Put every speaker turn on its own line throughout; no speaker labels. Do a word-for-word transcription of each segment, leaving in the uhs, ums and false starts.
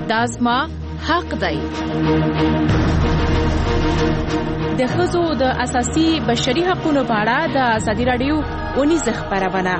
دا زما حق دی. د ښځو د اساسي بشري حقوقو په اړه د ازادي راډیو اونیزه خبرونه.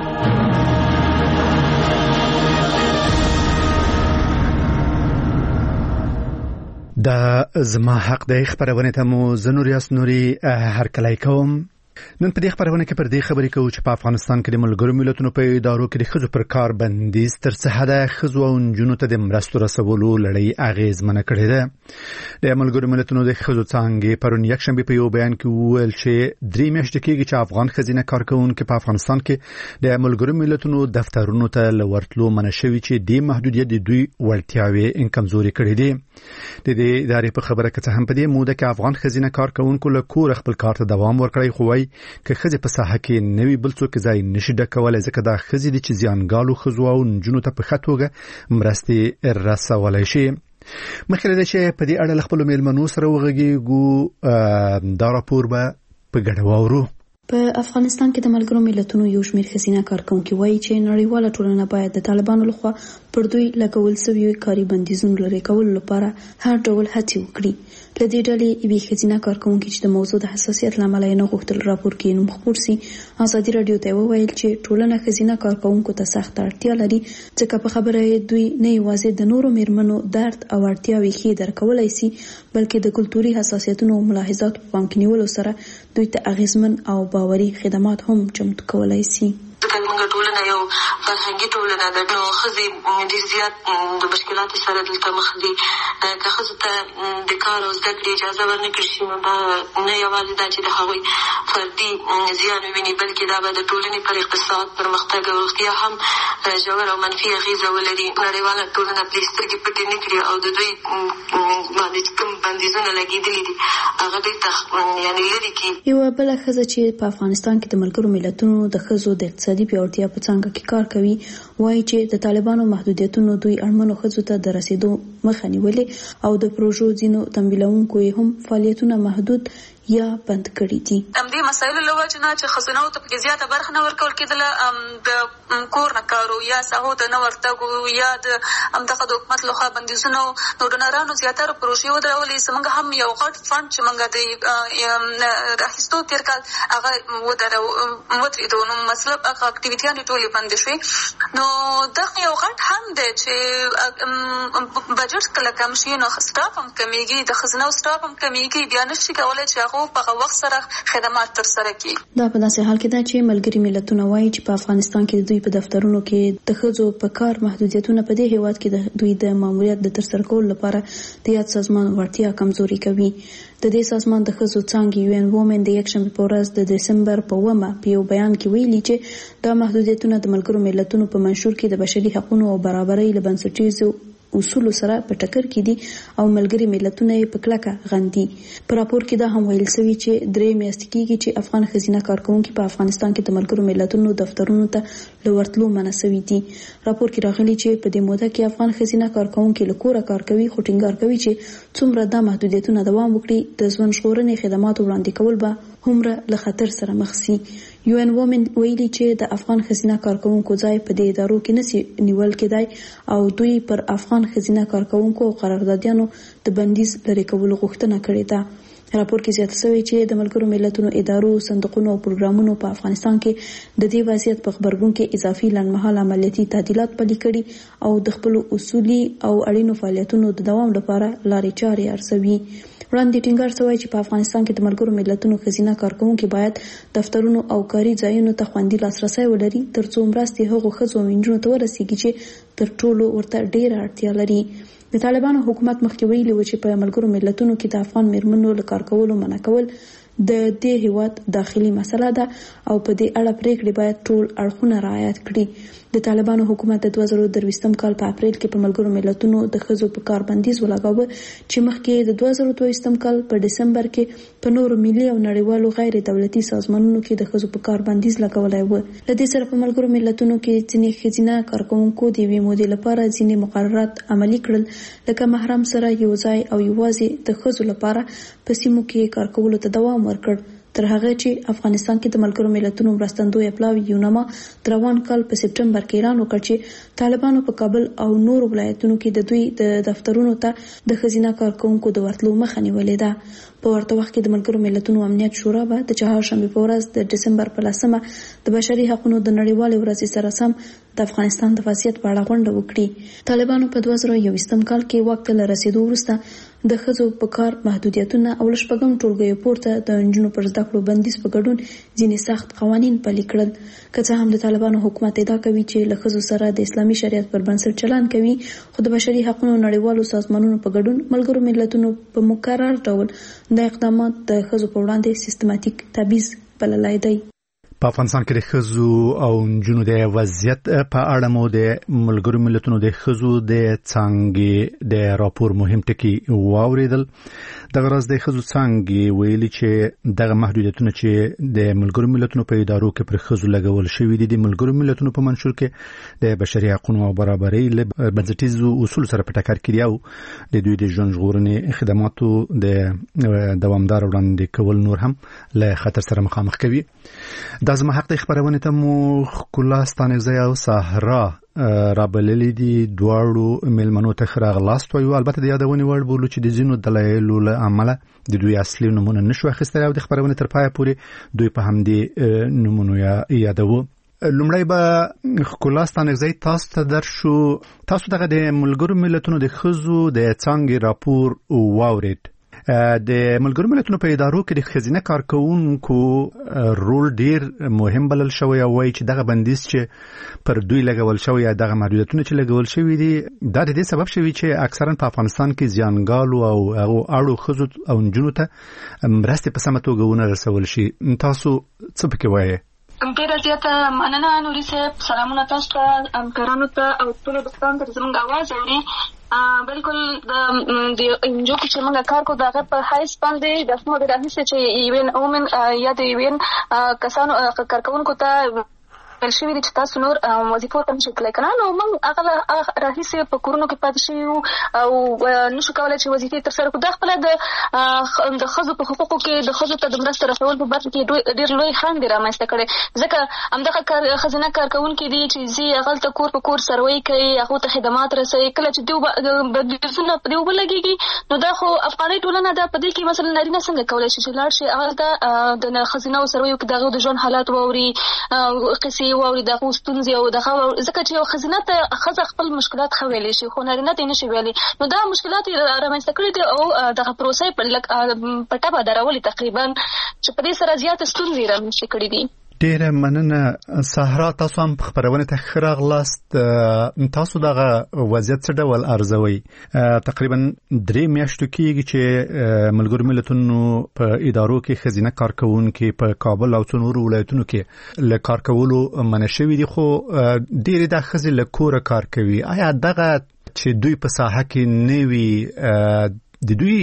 دا زما حق دی خبرونه ته مو زنوریاس نوري هر کله کوم. نن په دې خبرونه کې پر دې خبرې کوو چې په افغانستان کې د ملګرو ملتونو په ادارو کې د ښځو پر کار بندیز تر څه حده ښځو او نجونو ته د مرستو رسولو لړۍ اغېزمنه کړې ده. د ملګرو ملتونو د ښځو څانګې پرون یکشنبه په یو بیان کې وویل چې درې میاشتې کېږي چې افغان ښځینه کارکوونکي په افغانستان کې د ملګرو ملتونو دفترونو ته لورتلو منع شوي چې د محدودیت د دوی وړتیاوې کمزوري کړې دي. د دې ادارې په خبره کې هم په دې موده کې افغان ښځینه کارکوونکو له کور خپل کار ته دوام ورکړی، خو وايي که ښځې په ساحه کې نوي بل څوک ځای نشي ډکولی ځکه دا ښځې دي چې زیانګالو ښځو او نجونو ته په ښه توګه مرستې رسولی شي. مخکې له دې چې په دې اړه له خپلو میلمنو سره وغږیږو، دا راپور به په ګډه واورو.
په افغانستان کې د ملګرو ملتونو یو شمېر ښځینه کارکوونکي وایي چې نړیواله ټولنه باید د طالبانو لخوا پر دوی لګول شوي کاري بندیزونو لرې کولو لپاره هر ډول هڅې وکړي. له دې ډلې یوې ښځینه کارکوونکي چې د موضوع د حساسیت له امله یې نه غوښتل راپور کې نوم خپور سي، ازادي راډیو ته وویل چې ټولنه ښځینه کارکوونکو ته سخت اړتیا لري ځکه په خبره یې دوی نه یوازې د نورو میرمنو درد او اړتیاوې ښې درک کولی سي بلکې د کلتوري حساسیتونو او ملاحظاتو په پام کې نیولو سره دوی ته اغیزمن او باوري خدمات هم چمتو کولی سي.
موږ ټولنه یو فرهنګي ټولنه ده، نو ښځې ډېر زیات د مشکلاتو سره دلته مخ دي. که ښځو ته د کار او زده کړې اجازه ورنکړل شي نو دا نه یوازې دا چې د هغوی فردي زیان وویني بلکې دا به د ټولنې پر اقتصاد، پرمختګ او روغتیا هم ژور او منفي اغېزه ولري. نړیواله ټولنه پرې سترګې پټې نه کړي او د دوی باندې کوم بندیزونه لګېدلي دي هغه دوی ته یعنې لرې کړي.
یوه بله ښځه چې په افغانستان کې د ملګرو ملتونو د ښځو د اقتصادي پیاوړتیا په څانګه کې کار کوي وایي چې د طالبانو محدودیتونو دوی اړمنو ښځو ته د رسیدو مخه نیولې او د پروژو ځینو تمویلونکو یې هم فعالیتونه محدود یا بند کړي دي.
همدې مسایلو له وجې نه چې ښځینه‌و ته پکې زیاته برخه نه ورکول کېدله، د کور نه کارو یا ساحو ته نه ورتګو یا د همدغه د حکومت لخوا بندیزونو نو ډونرانو زیاتره پروژې ودرولې. زموږ هم یو غټ فنډ چې موږ د اخیستو تېر کال هغه ودرېدو، نو مطلب هغه اکټیویټیانې ټولې بندې شوې. نو دغه یو غټ هم دی چې بجټ کله کم شي نو سټاف هم کمیږي، د ښځینه‌و سټاف هم کمیږي، بیا نشي کولی چې په هغه وخت سره خدمات ترسره کړي.
دا په داسې حال کې ده چې ملګري ملتونه وایي چې په افغانستان کې دوی په دفترونو کې د ښځو په کار محدودیتونه په دې هیواد کې د دوی د ماموریت د ترسره کولو لپاره د یاد سازمان وړتیا کمزوري کوي. د دې سازمان د ښځو څانګې یو ان وومن د یکشنبه په ورځ د دسمبر په اوومه په یو بیان کې ویلي چې دا محدودیتونه د ملګرو ملتونو په منشور کې د بشري حقوقو او برابرۍ له بنسټیزو اصولو سره په ټکر کې دي او ملګري ملتونه یې په کلکه غندي. په راپور کې دا هم ویل شوی چې درې میاشتې کېږي چې افغان ښځینه کارکوونکي په افغانستان کې د ملګرو ملتونو دفترونو ته لورتلو منع شوي دي. راپور کې راغلي چې په دې موده کې افغان ښځینه کارکوونکي له کوره کار کوي، خو ټینګار کوي چې څومره دا محدودیتونه دوام وکړي د ژوند ژغورنې خدماتو وړاندې کول به هومره له خطر سره مخ شي. یو ان وومن ویلي چې د افغان ښځینه کارکوونکو ځای په دې ادارو کې نشي نیول کېدای او دوی پر افغان ښځینه کارکوونکو او قراردادیانو د بندیز لرې کولو غوښتنه کړې ده. راپور کې زیاته شوی چې د ملګرو ملتونو ادارو، صندوقونو او پروګرامونو په افغانستان کې د دې وضعیت په خبرګون کې اضافي لنډمهاله عملیاتي تعدیلات پلي کړي او د خپلو اصولي او اړینو فعالیتونو د دوام لپاره لارې چارې ارسوي. وړاندې ټینګار شوی چې په افغانستان کې د ملګرو ملتونو ښځینه کارکوونکي باید دفترونو او کاري ځایونو ته خوندي لاسرسی ولري ترڅو مرستې هغو ښځو او نجونو ته ورسیږي چې تر ټولو ورته ډېره اړتیا لري. د طالبانو حکومت مخکې ویلي و چې په ملګرو ملتونو کې د افغان میرمنو له کار کولو منع کول د دې هیواد داخلي مسله ده او په دې اړه پریکړې باید ټول اړخونه رعایت کړي. د طالبانو حکومت د دوه زره درویشتم کال په اپریل کې په ملګرو ملتونو د ښځو په کار بندیز ولګاوه چې مخکې د دوه زره دویشتم کال په دسمبر کې په نورو ملي او نړیوالو غیر دولتي سازمانونو کې د ښځو په کار بندیز لګولی و. له دې سره په ملګرو ملتونو کې ځینې ښځینه کارکوونکو د یوې مودې لپاره ځینې مقررات عملي کړل، لکه محرم سره یو ځای او یوازې د ښځو لپاره په سیمو کې کار کولو ته دوام ورکړ تر هغه چې افغانستان کې د ملګرو ملتونو مرستندوی پلاوی یوناما دروان کال په سپټمبر کې اعلان وکړ چې طالبانو په کابل او نور ولایتونو کې د دوی د دفترونو ته د خزینه کارکونکو د ورتلو مخه نیولې ده. په ورته وخت کې د ملګرو ملتونو امنیت شورا به د چهارشنبه په ورځ د ډسمبر په لسمه د بشري حقوقو د نړیوالې ورځې سره سم د افغانستان د وضعیت په اړه غونډه وکړي. طالبانو په دوه زره یوویشتم کال کې واک ته رسیدو وروسته د ښځو په کار محدودیتونه او لشپږم ټولګیو پورته د نجونو پر زده کړو بندیز په ګډون ځینې سخت قوانین پلي کړل. که څه هم د طالبانو حکومت ادعا کوي چې له ښځو سره د اسلامي شریعت پر بنسټ چلند کوي، خو د بشري حقوقو نړیوالو سازمانونو په ګډون ملګرو ملتونو په مکرر ډول د اقدامات د ښځو په وړاندې سیستماتیک تبعیض بللی دی.
په افغانستان کې د ښځو او نجونو د وضعیت په اړه مو د ملګرو ملتونو د ښځو د څانګې د راپور مهم ټکي واوریدل. دغه ورځ د ښځو څانګې ویلي چې دغه محدودیتونه چې د ملګرو ملتونو په ادارو کې پر ښځو لګول شوي دي د ملګرو ملتونو په منشور کې د بشري حقوقو او برابرۍ له بنسټیزو اصولو سره په ټکر کې دي او د دوی د ژوند ژغورنې خدماتو د دوامدار وړاندې کول نور هم له خطر سره مخامخ کوي. دا زما حق د خبرونه ته مو ښکلا ستانکزی او صحرا رابللې دي دواړو ملمنو ته خراغلاست وایو. البته د یادونې وړ بولو چې د ځینو دلایلو له امله د دوی اصلي نمونه نشو اخیستلی او د خبرونه تر پایه پورې دوی په همدې نمونو یادوو. لومړی به ښکلا ستانکزی تاسو ته درشو. تاسو دغه د ملګرو ملتونو د ښځو د څانګې راپور واورید. د ملګرو ملتونو په ادارو کې د ښځینه کارکونکو رول ډیر مهم بلل شوی او وایي چې دغه بندیز چې پر دوی لګول شوی یا دغه محدودیتونه چې لګول شوي دي دا د دې سبب شوی چې اکثرا په افغانستان کې زیانګالو او هغو اړو ښځو او نجونو ته مرستې په سمه توګه ونه رسول شي. تاسو څه پکې وایئ؟
ډېره زیاته مننه نوري صاحب. سلامونه تاسو ته، همکارانو ته او ټولو دوستانو ته زموږ اواز اوري. بالکل د انجو کې چې موږ کار کوو د هغه په حیث باندې د اسمو د راهیسې چې ایوین اومن یا د ایوین کسانو کارکوونکو ته ویل شوي دي چې تاسو نور وظیفو ته نشئ تللی که نه، نو موږ هغه راهیسې په کورونو کې پاتې شوي وو او نشو کولی چې وظیفې ترسره کړو. دا خپله د ښځو په حقوقو کې د ښځو ته د مرستې رسول په برخه کې ډېر لوی خنډ یې رامنځته کړی، ځکه همدغه ښځینه کارکوونکي دي چې ځي هغلته کور په کور سروۍ کوي، هغو ته خدمات رسوي. کله چې دوی بندیزونه په دې اوبه لګېږي نو دا خو افغاني ټولنه ده، په دې کې مثلا نارینه څنګه کولی شي چې لاړ شي هغلته د ښځینهو سرویو کې د هغو د ژوند حالات واوري، قصې واوري، دغه ستونزې او دغه، ځکه چې یو ښځینه ته ښځه خپل مشکلات ښه ویلی شي خو نارینه ته یې نشي ویلی، نو دا مشکلات یې رامنځته کړي دي او دغه پروسه یې په ټپه درولې تقریبا چې په دې سره زیاته ستونزې یې رامنځته کړي دي.
ډیره مننه صحرا. تاسو هم په خبرونه ته ښه راغلاست. تاسو دغه وضعیت څه ډول ارزوئ؟ تقریبا درې میاشتو کېږي چې ملګرو ملتونو په ادارو کې ښځینه کارکوونکي په کابل او څو نورو ولایتونو کې له کار کولو منع شوي دي، خو ډېرې دا ښځې له کوره کار کوي. آیا دغه چې دوی په ساحه کې نه وي د دوی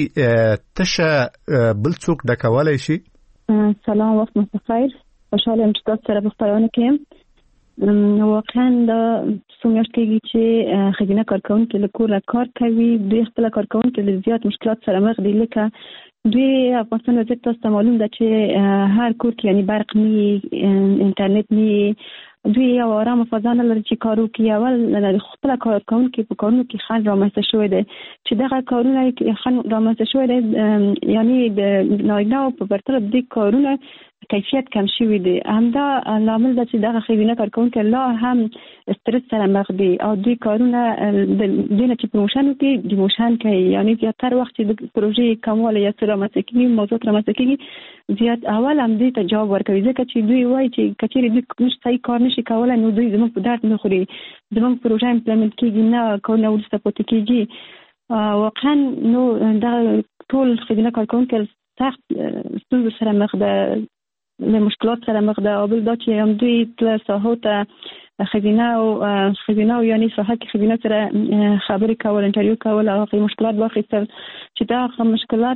تشه بل څوک ډکولی شي؟
سلام، وخت مو بخیر. خوشحاله یم چې تاسو سره په خپرونه کې یم. واقعا دا څو میاشتې کېږي چې ښځینه کارکوونکي له کوره کار کوي. دوی خپله کارکوونکي له زیات مشکلات سره مخ دي، لکه دوی افغانستان وضعیت تاسو ته معلوم ده چې هر کور کې یعنی برق نه، انټرنیټ نه، دوی یو آرام فضا نه لري چې کار وکړي. اول خپله کارکوونکي په کارونو کې خنډ رامنځته شوی دی چې دغه کارونه خنډ رامنځته شوی دی، یعنی د نارینه‌و په پرتله د دې کارونه کیفیت کم شوی دی. همدا لامل ده چې دغه ښځینه کارکوونکي لا هم استرس سره مخ دي او دوی کارونه د دوی نه چې پروموشن وکړي ډیموشن کوي، یعنی زیاتره وخت چې د پروژې کموالی یا څه رامنځته کېږي، موضوعات رامنځته کېږي، زیات اول هم دې ته جواب ورکوي، ځکه چې دوی وایي چې که چېرې دوی صحیح کار نشي کولی نو دوی زموږ په درد نه خوري، زموږ پروژه امپلیمنټ کېږي نه، کارونه وروسته پاتې کېږي. واقعا نو دغه ټول ښځینه کارکوونکي سخت ستونزو سره مخ ده، له مشکلات سره مخ ده. او بل دا چې هم دوی تل ساحو ته خزینه او خزینه او یعنی صحه کې خزینه سره خبرې کول انټرویو کول او هغه مشکلات واخیستل چې دا مشکلات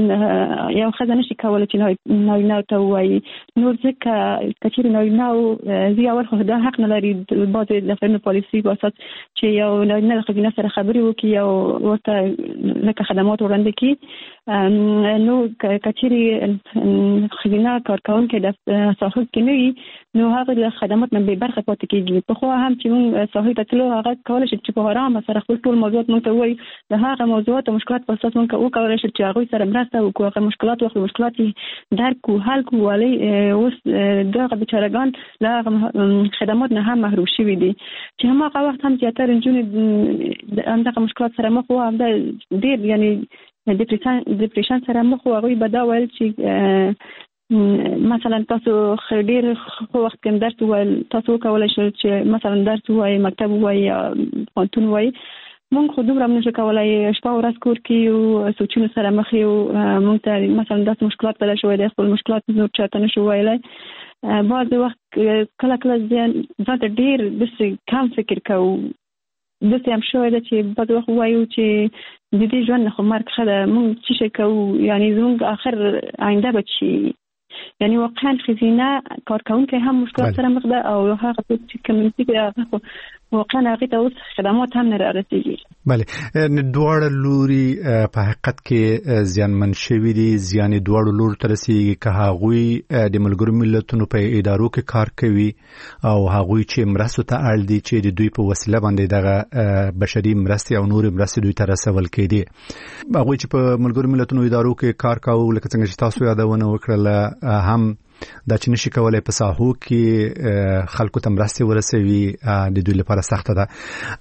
یو خزانه شي کول چې نو نو ته وایي نو ځکه کچېر نو نو زی اول خو دا حق نه لري د بعض د پالیسي واسط چې یو نه خزینه سره خبرې وکړي او ورته لکه خدمات وړاندې کړي نو کچېر خزینه کارکونکي د صحه کې نه وي نو هغه د خدمات نه به برخه پاتې کیږي په خو هم چې موږ صحه ته تلو هغه کولای شي چې په آرام سره خپل ټول موضوعات موږ ته وایي د هغه موضوعات او مشکلات په اساس موږ وکولای شي چې هغه سره مرسته وکړو هغه مشکلات او مشکلات درک او حل کوو ولې اوس دغه بیچارهګان له خدمات نه هم محروم شوي دي چې هغه وخت هم زیاتره نجونې همدغه مشکلات سره مخ وو هم ډېر یعنی ډیپریشن ډیپریشن سره مخ وو هغوی به دا ویل چې مثلا تاسو ډیر خو وخت کې درس وایل تاسو کولای شئ چې مثلا درس وایي مکتب وایي پوهنتون وایي مونږ خو دومره نشو کولای شپه ورځ کور کې او سوچونو سره مخ یو مونږ ته مثلا داسې مشکلات پیدا شوی دی خپل مشکلات نور چاته نشو ویلای بعض وخت کله کله ځان ځان ډیر داسې کم فکر کوو داسې هم شوی دی چې بعض وخت وایو چې د دې ژوند نه خو مرګ ښه ده مونږ څه شی کوو یعنې زموږ آخر آینده به چی یعنی واقعا خزینه کارکونکي هم مشکلات سره مخ ده او هغه چې کمیونټي کې واقعا هغه ته اوس خدمات هم نه رسیږي.
بله دواړه لوري په حقیقت کې زیانمن شوي دي زیان دواړو لورو ته رسیږي که هغوی د ملګرو ملتونو په ادارو کې کار کوي او هغوی چې مرستو ته اړ دي چې د دوی په وسیله باندې دغه بشري مرستې او نورې مرستې دوی ته رسول کېدي هغوی چې په ملګرو ملتونو ادارو کې کار کوي لکه څنګه چې تاسو یادونه وکړله هم دا چې نشي کولای په ساحو کې خلکو ته مرستې ورسوي د دوی لپاره سخته ده.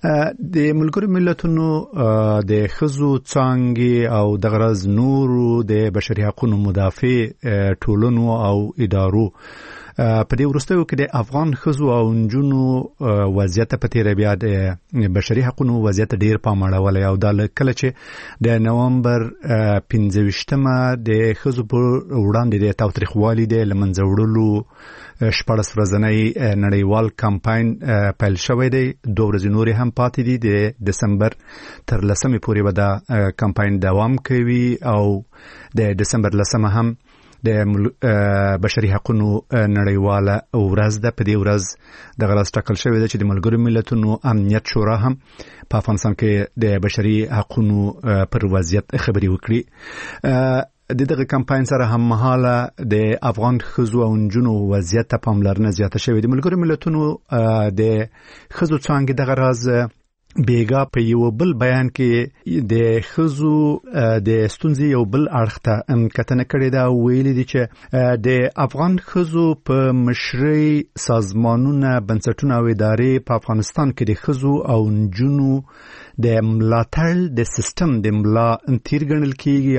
د ملګرو ملتونو د ښځو څانګې او د غرض نورو د بشري حقوقو مدافع ټولنو او ادارو په دې وروستیو کې د افغان ښځو او نجونو وضعیت په تیره بیا د بشري حقوقو وضعیت ډیر پام اړولی او دا کله چې د نومبر پنځه ویشتمه د ښځو په وړاندې د تاوتریخوالي د له منځه وړلو شپاړس ورځنی نړیوال کمپاین پیل شوی دی دوه ورځې نورې هم پاتې دي د دسمبر تر لسمې پورې به دا کمپاین دوام کوي او د دسمبر لسمه هم د بشري حقوقو نړیواله ورځ ده په دې ورځ د غرض ټاکل شوی دی چې د ملګرو ملتونو امنیت شورا هم په افغانستان کې د بشري حقوقو پر وضعیت خبرې وکړي. د دغه کمپاین سره هم مهاله د افغان ښځو او نجونو وضعیت ته پاملرنه زیاته شوې د ملګرو ملتونو د ښځو څانګې دغه راز بیګا په یو بل بیان کې د ښځو د ستونزې یو بل اړخ ته کتنه کړې ده او ویلي دي چې د افغان ښځو په مشرۍ سازمانونه بنسټونه او ادارې په افغانستان کې د ښځو او نجونو د ملاتړ د سیستم د ملا تیر ګڼل کېږي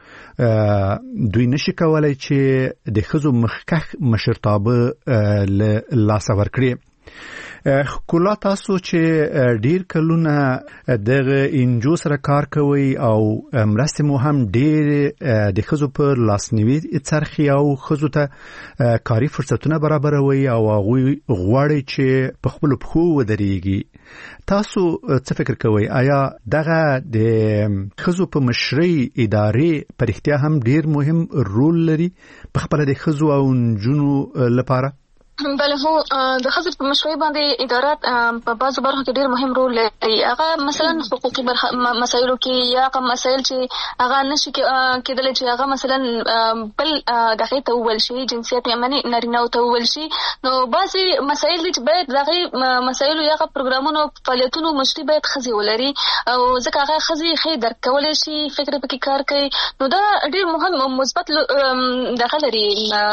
او دوی نشي کولای چې د ښځو مخکښ مشرتابه له لاسه ورکړي. کولا تاسو چې ډیر کلونه دغه انجو سره کار کوي او مرستې مو هم ډیر د ښځو پر لاسنیوي څرخي او ښځو ته کاري فرصتونه برابروي او هغوی غواړي چې په خپلو پښو ودرېږي. تاسو څه فکر کوئ آیا دغه د ښځو په مشرۍ ادارې په رښتیا هم ډیر مهم رول لري په خپله د ښځو او نجونو لپاره؟
بله هو د ښځو په مشرۍ باندې ادارات په بعضو برخو کې ډېر مهم رول لري. هغه مثلا حقوقي مسایلو کې یا هغه مسایل چې هغه نشي کېدلی چې هغه مثلا بل دغې ته وویل شي جنسیت یعنې نارینهو ته وویل شي نو بعضې مسایل دي چې باید دغې مسایلو یا هغه پروګرامونو فعالیتونو مشري باید ښځې ولري او ځکه هغه ښځې ښې درک کولی شي فکر پکې کار کوي نو دا ډېر مهم مثبت دغه لري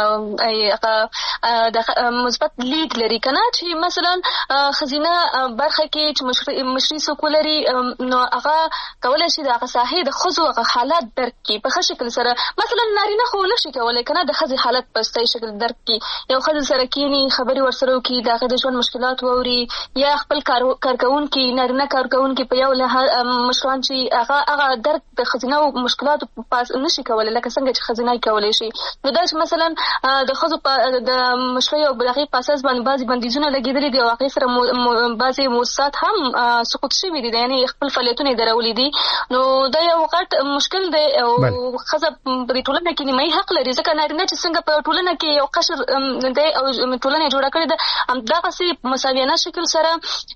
هغه مثبت لید لري کنه چې مثلا خزینه برخه کې چې مشري څوک ولري نو هغه کولی شي د هغه ساحې د ښځو هغه حالات درک کړي په ښه شکل سره. مثلا نارینه خو نشي کولی کنه د ښځې حالت په صحیح شکل درک کړي. یو ښځه سره کینی خبرې ورسره وکړي د هغې د ژوند مشکلات واوري یا خپل کارکوونکي نارینه کارکوونکي په یو مشران چې هغه هغه درک د ښځینه مشکلاتو پاس نشي کولی لکه څنګه چې ښځینه کولی شي. نو دا چې مثلا د ښځو د مشرۍ او هغه په اساس باندې بعضي بندیزونه لګیدلي دي او هغه سره بعضي موسسات هم سقوط شوي دي، یعنی خپل فعالیتونه درولې دي. نو دا یو غټ مشکل دی او ښځه په ټولنه کې نیمایي حق لري، ځکه نارینه چې څنګه په ټولنه کې یو قشر دی او ټولنه جوړه کړې ده، همدغسې په مساویانه شکل سره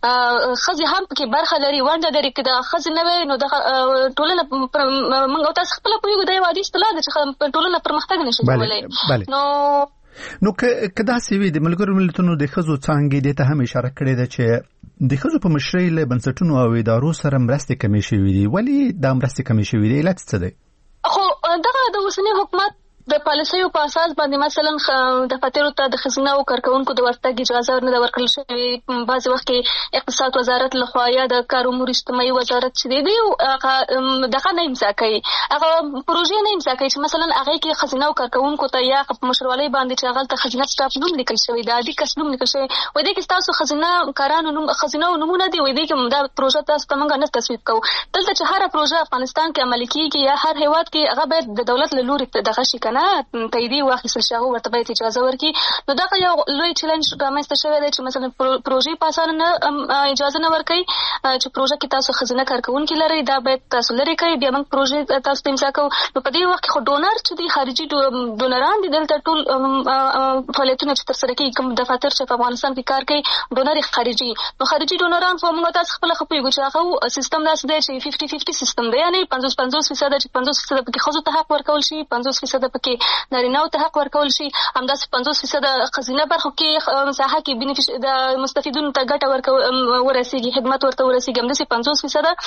ښځې هم پکې برخه لري، ونډه لري. که د ښځې نه وی نو دغه ټولنه موږ او تاسو خپله پوهېږو دا یو عادي اصطلاح ده چې ټولنه پرمختګ نشي کولی. نو
نو که داسې وي د ملګرو ملتونو د ښځو څانګې دې ته هم اشاره کړې ده چې د ښځو په مشرۍ له بنسټونو او ادارو سره مرستې کمې شوي دي. ولې دا مرستې کمې شوي دي؟ علت څه دی؟
خو دغه د اوسني حکومت د پالیسیو په اساس باندې مثلا دفاترو ته د ښځینه او کارکوونکو د ورتګ اجازه نه ده ورکړل شوې. بعضې وخت کې اقتصاد وزارت لخوا یا د کار امور اجتماعي وزارت چې دی هغه دغه نه امضا کوي، هغه پروژې نه امضا کوي چې مثلا هغې کې ښځینه او کارکوونکو ته یا په مشرولۍ باندې چې هغلته ښځینه سټاف نوم لیکل شوی دی، عادي کس نوم لیکل شوی، وایي دې کې ستاسو ښځینه کارانو نوم ښځینه نومونه دي، وایي دې کې دا پروژه تاسو ته موږ نه تصویب کوو. دلته چې هره پروژه افغانستان کې عملي کېږي یا هر هېواد کې هغه باید د دولت له لورې دغه شي که نه تایید واخیستل شي، هغه ورته باید اجازه ورکړي. نو دغه یو لوی چلنج رامنځته شوی دی چې مثلا پروژې په اسانه نه اجازه نه ورکوي چې پروژه کې تاسو ښځینه کارکوونکي لرئ، دا باید تاسو لرې کوئ، بیا موږ پروژې تاسو ته امضا کوو. نو په دې وخت کې خو ډونر چې دي خارجي ډونران دي، دلته ټول فعالیتونه چې ترسره کېږي کوم دفاتر چې په افغانستان کې کار کوي ډونر خارجي. نو خارجي ډونران خو موږ تاسو خپله ښه پوهېږو چې هغه سیستم داسې دی چې ففټي ففټي سیستم دی، یعنې پنځوس پنځوس فیصده چې پنځوس فیصده پکې ښځو ته حق ورکول شي، پنځوس فیصده پکې نارینه‌و ته حق ورکول شي، همداسې پنځوس فیصده ښځینه برخو کې ساحه کې بینیفیش د مستفیدونو ته ګټه ورسېږي، خدمت ورته ورسېږي، همداسې پنځوس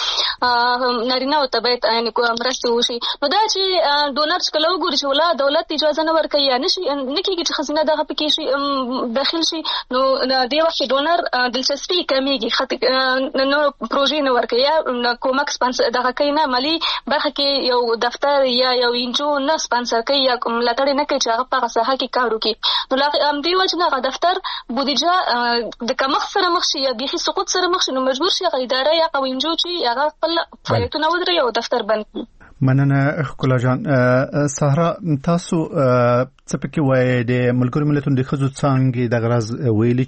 فیصده نارینه‌و ته باید مرستې وشي. نو دا چې ډونر چې کله وګوري چې ولا دولت اجازه نه ورکوي یا نه کېږي چې ښځینه دغه پکې شي داخل شي، نو دې وخت کې ډونر دلچسپي کمیږي، نو پروژې نه ورکوي یا کومک سپانسر دغه کوي نه، مالي برخه کې یو دفتر یا یو انجو نه سپانسر کوي یا ملاتړ نه کوي چې هغه په هغه ساحه کې کار وکړي. نو له همدې وجې نه هغه دفتر بودیجه د کمښت سره مخ شي یا بیخي سقوط سره مخ شي، نو مجبور شي هغه اداره یا هغه انجو چې هغه خپل فعالیتونه ودروي او دفتر بند کړي.
مننه ښکلا جان. سهرا تاسو څه پکې وایي د ملګرو ملتونو د ښځو څانګې دغه راز ویلي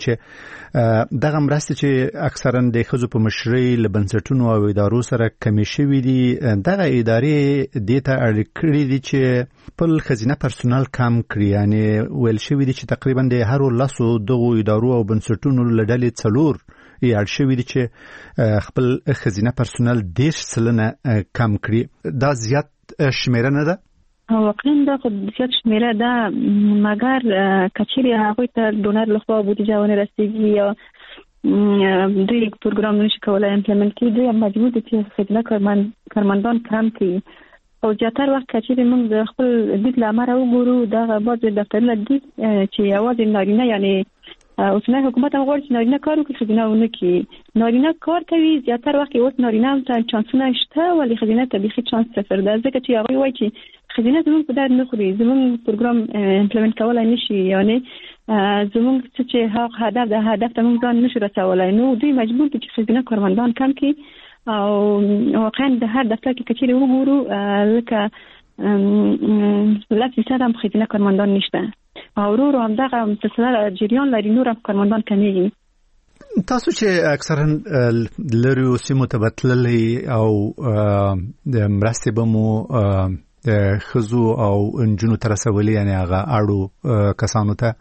چې دغه مرستې چې اکثرا د ښځو په مشرۍ له بنسټونو او ادارو سره کمې شوي دي، دغه ادارې دې ته اړ کړي دي چې خپل ښځینه پرسونل کم کړي، یعنې ویل شوي دي چې تقریبا د هرو لسو دغو ادارو او بنسټونو له ډلې څلور یې اړ شوي دي چې خپل ښځینه پرسونل دېرش سلنه کم کړي. دا زیات شمیره نه ده؟
واقعا دا خو زیات شمیره ده، مګر که چیرې هغوی ته ډونر لخوا بودیجه ونه رسېږي یا دوی پروګرام نشي کولی امپلیمنټ کړي، دوی مجبور دي چې ښځینه کارمندان کم کړي. او زیاتره وخت که چیرې موږ د خپل دید له امله وګورو دغه بعضې دفترونه دي چې یوازې نارینه یعنې اوسنی حکومت هم غواړي چې نارینه کار وکړي ښځینه ونه کړي. نارینه کار کوي، زیاتره وخت اوس نارینه هم ته چانسونه شته ولې ښځینه ته بیخي چانس صفر ده، ځکه چې هغوی وایي چې ښځینه زموږ په درد نه خوري، زموږ پروګرام امپلیمنټ کولی نه شي، یعنې زموږ څه چې هغه هدف ده هدف ته موږ ځان نه شو رسولی. نو دوی مجبور دي چې ښځینه کارمندان کم کړي او واقعا د هر دفتر کې که چیرې وګورو لکه لس فیصد هم ښځینه کارمندان نشته او ورو ورو همدغه مسلسله جریان لري، نور هم کارمندان کمیږي.
تاسو چې اکثرا لرو سیمو ته بتللی او د مرستې به مو د ښځو او نجونو ته رسولي، یعنې هغه اړو کسانو ته،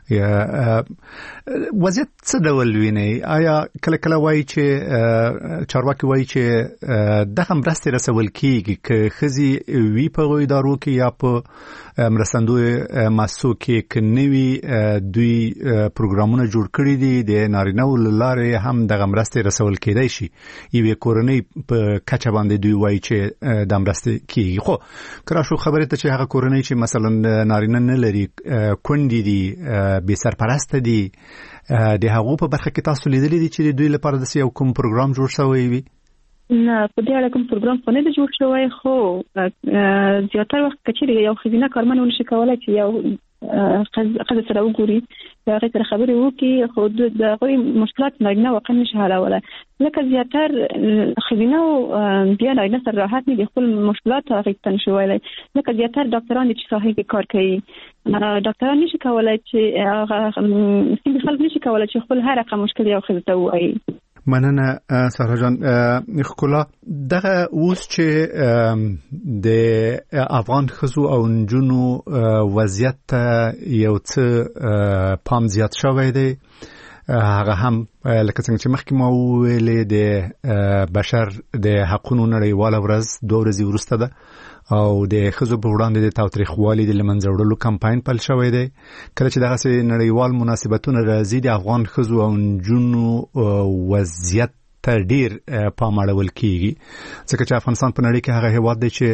وضعیت څه ډول وینئ؟ آیا کله کله وایي چې چارواکي وایي چې دغه مرستې رسول کېږي که ښځې وي په هغو ادارو کې یا په مرستندوی مؤسسو کې، که نه وي دوی پروګرامونه جوړ کړي دي د نارینه‌و له لارې هم دغه مرستې رسول کېدی شي، یوې کورنۍ په کچه باندې دوی وایي چې دا مرستې کېږي. خو که راشو خبرې ته چې هغه کورنۍ چې مثلا نارینه نه لري، کونډې دي، بې سرپرسته دي، د هغو په برخه کې تاسو لیدلی دي چې دوی لپاره داسې یو کوم پروګرام جوړ شوی وي؟
نه، په دې اړه کوم پروګرام خو نه دی جوړ شوی، خو زیاتره وخت که چیرې یو ښځینه کارمند ونشي کولی چې یو قضیه سره وګوري هغه تر خبرې وکړي خو د غوي مشکلات نه واقع نشي حلوله لکه زیاتر خلینو بیا نه سره راحت نه خپل مشکلات هغه تنشي ویلای لکه زیاتر ډاکټران چې صحیح کار کوي ډاکټران نشي کولای چې هغه څنګه خلک نشي کولای چې خپل هر رقم مشکل یو خزه ته وایي.
مننه سارا جان. خلا دغه اوس چې د افغان خزو او نجونو وضعیت یو څه پام زیات شوی دی هغه هم لکه څنګه چې مخکې ما ویلې د بشر د حقوقو نړیواله ورځ دوه ورځې وروسته ده او د خزو په وړاندې د تاوتریخوالي د لمنځه وړلو کمپاین پیل شوی دی. کله چې دغه نړیوال مناسبتونه راځي د افغان خزو او نجونو وضعیت ته ډیر پام اړول کیږي ځکه چې افغانستان په نړۍ کې هغه هیواد دی چې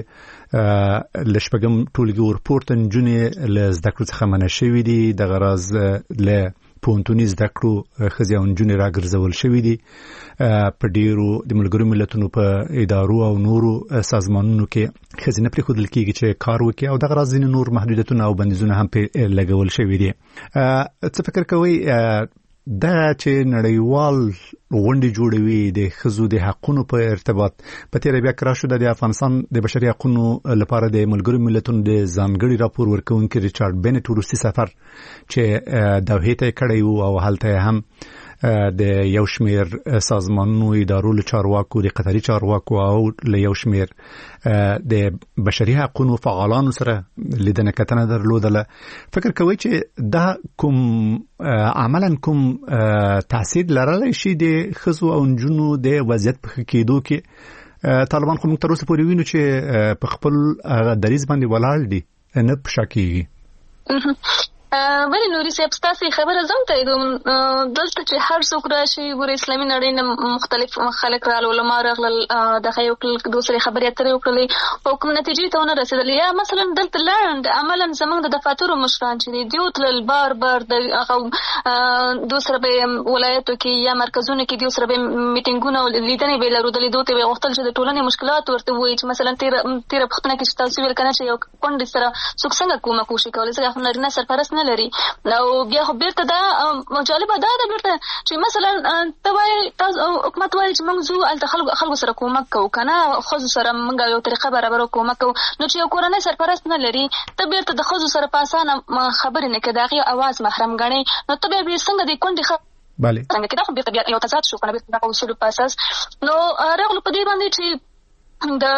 لشپږم ټولګي ورپورته نجونې له زده کړو څخه منع شوي دي د غرض له پونتونی زده کړو خزي او نجونې راګرځول شوي دي په ډیرو د ملګرو ملتونو په ادارو او نورو سازمانونو کې خزي نه پریښودل کیږي چې کار وکړي او د غرض ځینې نور محدودیتونه او بندیزونه هم په لګول شوي دي. څه فکر کوي دا چې نړیوال غونډې جوړوي د خزو د حقوقو په ارتباط په تیر بیا کرا شو د افغانستان د بشري حقوقو لپاره د ملګرو ملتونو د ځانګړي راپور ورکونکي ریچارډ بنټ ورسي سفر چې دوحې ته کړی وو او هلته هم د یو شمیر سازمانونو ادارو له چارواکو د قطري چارواکو او له یو شمیر د بشري حقوقو فعالانو سره لیدنه کتنه درلودله. فکر کوي چې دا کوم عملاً کوم تاثیر لرلی شي د خزو او نجونو د وضعیت په کېدو کې؟ طالبان خو موږ تر اوسه پورې وینو چې په خپل دریځ باندې ولاړ دي نه په شکیږي.
ولی نوري صاحب ستاسو خبره زم ته دلته چې هر څوک راشي ګور اسلامي نړۍ نه مختلف خلک راغلي علما راغلل دغه یو دوسري خبرې اترې وکړلې او کوم نتیجې ته ونه رسیدلې یا مثلا دلته لاند عملا زمونږ د دفاترو مشران چې دیو تل بار بار د هغه دوسره به ولایتو کې یا مرکزونو کې دیو سره به میټینګونه او لیدنې به لرو د لیدو ته وختل چې د ټولنې مشکلات ورته وایي چې مثلا تیر تیر پختنه کې تاسو ویل کنه چې یو کونډ سره څوک څنګه کومه کوشش کوي ځکه خو نارینه سرپرست نه لري نو بیا خو بیرته دا مجالبه دا ده بیرته چې مثلا ته وایي تاسو حکومت وایي چې موږ زو الته خلکو خلکو سره کومک کوو کنه خو سره موږ یو طریقه برابر کومک کوو نو چې یو کورنۍ سرپرست نه لري ته بیرته د خزو سره په اسانه خبرې نه کوي دغه आवाज محرم غني نو ته به څنګه د کونډي
بله
څنګه کې دا خو بیرته یو تضاد شو کنه بیرته د اصول په اساس نو راغلو په دې باندې چې د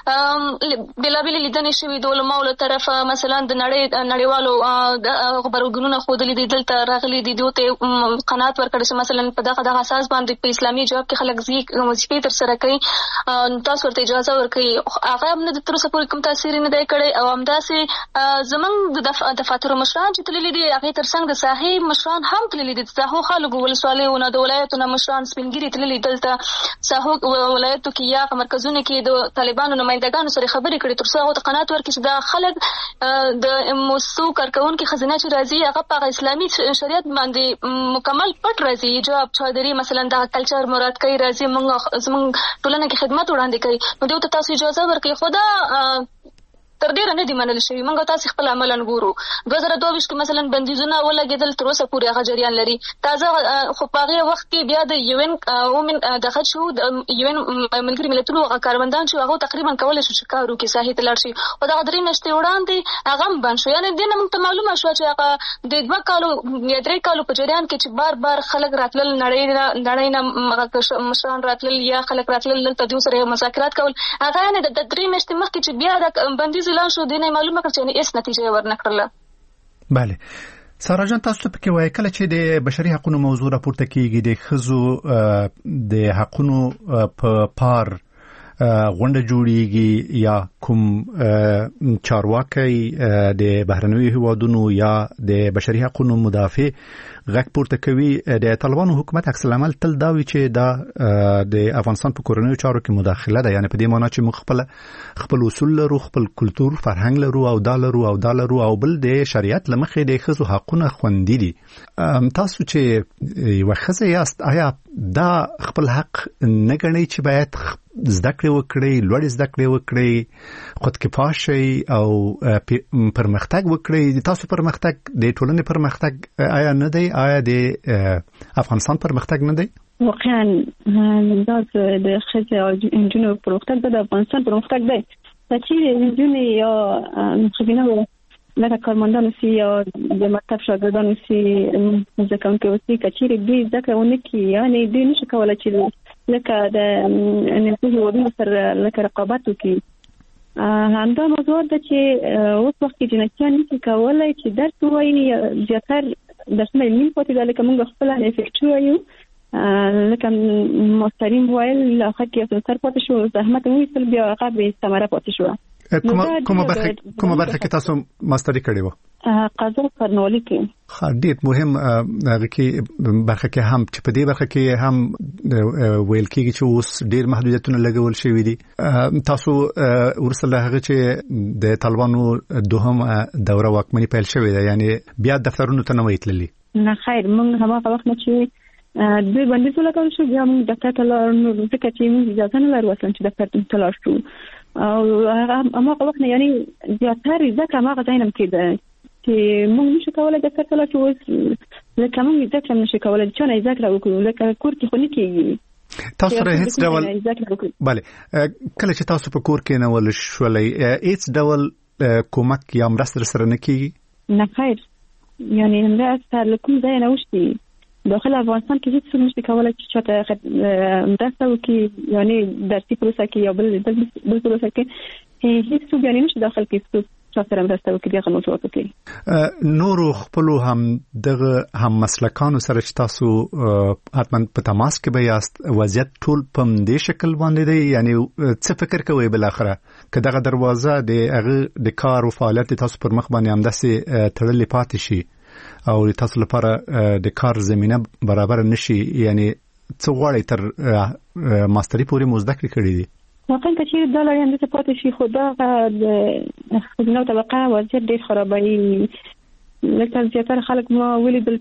بلابل لیدنې شوی د علماء له طرفه مثلا د نړۍ نړیوالو خبرګونونو خودلې دي دلته راغلي دي دوته قناعت ورکړي چې مثلا په دغه دغه اساس باندې په اسلامي جواب کې خلک زی وظیفې تر سره کوي تاسو ورته اجازه ورکړي هغه هم د تر اوسه پورې کوم تاثیر نه دی کړی او همداسې زمونږ د دفاتر مشران چې تللي دي هغه ترڅنګ د ساحې مشران هم تللي دي ساحو خلکو ولسوالیونه د ولایتونو مشران سپینګری تللي دلته ساحو ولایتو کې یا مرکزونو کې طالبانو نمائندگانو سره خبرې کړې تر څو هغه قناعت ورکړي چې دا خلک د موسسو کارکونکو خزانه چې راځي هغه په اسلامي شریعت باندې مکمل پټ راځي جواب چادري مثلا دا کلچر مراد کوي راځي موږ زموږ ټولنه کې خدمت وړاندې کوي نو دوی ته تاسو اجازه ورکړئ خدا تر ډیره نه دی منل شوی موږ تاسو خپل عملاً ګورو دوه زره دوه ویشت کې مثلا بندیزونه ولګېدل تر اوسه پورې هغه جریان لري تازه خو په هغه وخت کې بیا د یو ان وومن دغه شو د یو ان ملګري ملتونو کارمندان چې هغه تقریبا کولای شي شکارو کې ساحې ته لاړ شي او دا درې میاشتې وړاندې هغه هم بند شو یعنی دینه موږ ته معلومه شو چې هغه د دوه کالو یا درې کالو په جریان کې چې بار بار خلک راتلل نړۍ نړۍ نه مشران راتلل یا خلک راتلل دلته دوی سره مذاکرات کول هغه نه د درې میاشتې مخکې چې بیا د بندیز اعلان شو دینه معلومه کړ چې هیڅ نتیجه ورنکړله.
بله سارا جان تاسو په کې وایي کله چې د بشري حقوقو موضوع راپورته کیږي د خزو د حقوقو په پار غونډه جوړیږي یا کوم چارواکي د بهرنیو هیوادونو یا د بشري حقوقو مدافع غږ پورته کوي د طالبانو حکومت عکس العمل تل دا وی چې دا د افغانستان په کورنیو چارو کې مداخله ده یعنی په دې معنی چې موږ خپل خپل اصول لرو خپل کلچر فرهنګ لرو او دا لرو او دا لرو او بل د شریعت لمخې د خزو حقونه خوندې دي. تاسو چې یو خزه یاست آیا دا خپل حق نه غني چې باید زده کړې وکړي، لوړ زده کړې وکړي، خود کفایه شي او پرمختګ وکړي. تاسو پرمختګ د ټولنې پرمختګ آیا نه دی؟ آیا د افغانستان پرمختګ نه دی؟
واقعا دا د خځې او انجونو پرمختګ د افغانستان پرمختګ دی. چې انجونې یا خبينه لکه کارمندان اوسي یا د مکتب شاګردان اوسي زده کوونکي اوسي کچېرې دوی زده کوي کې یعنی دوی نشي کولای چې لکه د نظامي هیوادونو سره لکه رقابت وکړي. همدا موضوع ده چې اوس وخت کې جنسیان نشي کولای چې درس ووایي، زیاتره درسونه علمي پاتې ده، لکه موږ خپل افیکټ وایو، لکه ماسترین وایل لاخه کې اثر پاتې شو، زحمت وایي بیا هغه به ثمره پاتې شو.
کومه کومه برخه کومه برخه کې تاسو ماستری کړی و؟
قضا فرنولي کې.
خا ډېر مهم هغه کې برخه کې هم چې په دې برخه کې هم ویل کېږي چې اوس ډېر محدودیتونه لګول شوي دي. تاسو ورسره هغه چې د طالبانو دوهم دوره واکمني پیل شوې ده، یعنی بیا دفترونو ته نه ویتللی؟ نه خیر، موږ هغه وخت نه چې دوی باندې ټول کول شو، بیا موږ دفتر ته لاړو، ځکه چې موږ اجازه نه لرو اصلا چې دفتر ته لاړ شو. او هغه وخت نه یعنی زیاتره ځکه هغه ځاینم کېده چې موږ نشو کولای د څه کله چې اوس لکه موږ ځکه نشو کولای چې نه ځکه وکړو، لکه کور کې خو نه کېږي. تاسو سره هیڅ ډول bale کله چې تاسو په کور کې نه ول شولای هیڅ ډول کومک یا مرسته سره نه کېږي؟
نه خیر، یعنی مرسته لکه ځای نه وشتي داخل افغانستان کې هیڅ څه نشي کولای چې چاته مرسته وکړي، یعنی درسي پروسه کې یا بل بل پروسه کې هیڅ څه یعنی نشي داخل کې څه سره مرسته وکړي هغه موضوعات کې.
نور خپل هم دغه هم مسلکانو سره چې تاسو حتما په تماس کې به یاست، وضعیت ټول په دې شکل باندې دی، یعنی څه فکر کوي بل اخره که دغه دروازه د هغه د کار او فعالیت تاسو پر مخ باندې هم داسې تړلې پاتې شي او تاسو لپاره د کار زمينه برابر نشي، یعنی څو غواړي تر ماستری پورې مزده کړی دي؟
واقعا چې دا لري اندازه پاتې شي، خو دا د خدمات طبقه وضعیت ډېر خرابوي. لکه زیاتره خلک ما ولیدل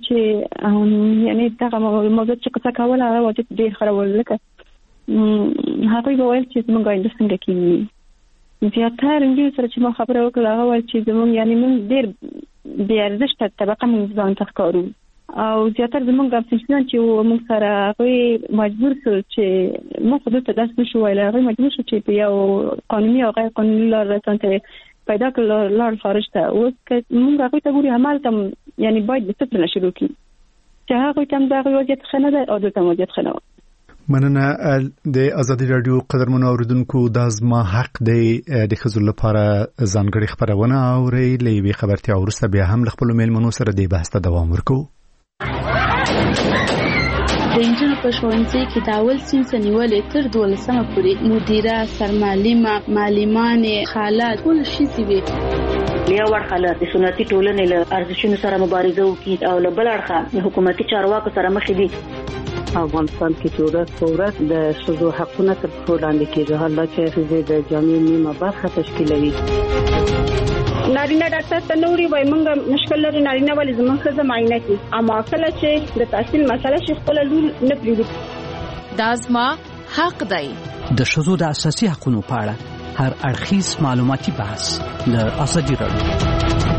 چې یعنی دغه موضوع چې قصه کوله هغه وضعیت ډېر خرابول، لکه هغوی به ویل چې زموږ آینده څنګه کېږي. زیاتره انجونو سره چې ما خبره وکړه هغه ویل چې زموږ یعنی موږ ډېر د ارزښت طبقه موږ ځان ته ښکارو، او زیاتره زموږ افغانستان چې موږ سره هغوی مجبور شو چې موږ خو دلته داسې نشو ویلی، هغوی مجبور شو چې په یو قانوني او غیر قانوني لار ځان ته پیدا کړل لار خارج ته. اوس که موږ هغوی ته ګورو همالته یعنی باید د صفر نه شروع کړي چې هغوی ته هم د هغوی وضعیت ښه نه دی او دلته هم وضعیت ښه نه وه.
مننه. د ازادي رادیو قدرمنو اوریدونکو، دا زما حق دی د ښځو لپاره ځانګړې خبرونه اورئ. له یوې خبرتیا وروسته بیا هم له خپلو میلمنو سره د بحث ته دوام ورکوو.
د انجونو په ښوونځي کې د اول صنف نیولې تر دولسمه پورې مدیره، سرمعلمه، معلمانې، خاله ټول ښځې وي.
یو اړخ د سنتي ټولنې له ارزښتونو سره مبارزه وکړي او له بل اړخه حکومتي چارواکو سره مخ دي.
افغانستان کې چې ورځ په ورځ د ښځو حقونه تر پښو لاندې کېږي، حالا چې ښځې د جامعې نیمه برخه تشکیلوي.
نارینه ډاکټر ته نوري وای موږ مشکل لري، نارینه ولې زموږ ښځه معاینه کوي، اما کله چې د تحصیل مسله شي خپل لور نه پریږدي.
دا زما حق دی.
د ښځو د اساسي حقوقو په اړه هر اړخیز معلوماتي بحث له ازادي رادیو.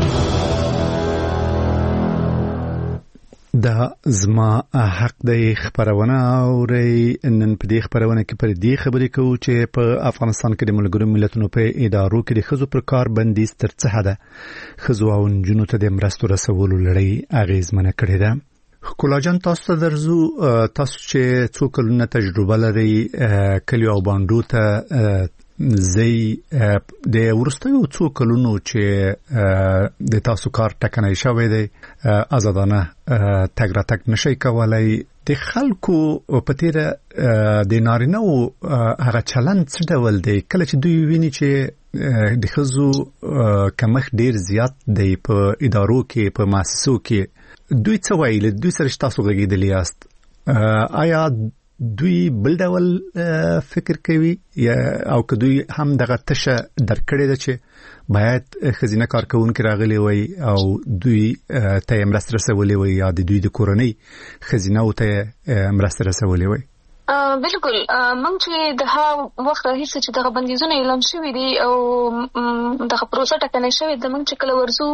دا زما حق دی خبرونه اورئ. نن په دې خبرونه کې پر دې خبرې کوو چې په افغانستان کې د ملګرو ملتونو په ادارو کې د ښځو پر کار بندیز تر څه حده ښځو او نجونو ته د مرستو رسولو لړۍ اغېزمنه کړې ده. ښکلا جان، تاسو ته درځو. تاسو چې څو کلونه تجربه لرئ کلیو او بانډو ته زی د ورستیو څو کلونو چې د تاسو کار ټکنی شوی دی، آزادانه تګ راتګ نشئ کولای، د خلکو په تیره د نارینه او هغه چلند څه ډول دی کله چې دوی ویني چې د ښځو کمښت ډیر زیات دی په ادارو کې، په مؤسسو کې؟ دوی څه وایي؟ دوی سره تاسو غږیدلی یاست؟ آیا دوی بل ډول فکر کوي یا او که دوی هم دغه تشه درکړې ده چې باید خزینه کارکونکو راغلي وي او دوی ته مرسته رسولي وي یا د دوی د کورنۍ خزینه او ته مرسته رسولي وي؟
بالکل موږ چې د ها وخت راهیسې چې دغه بندیزونه اعلان شوي دي او دغه پروسه ټاکنه شوې ده، موږ چې کله ورځو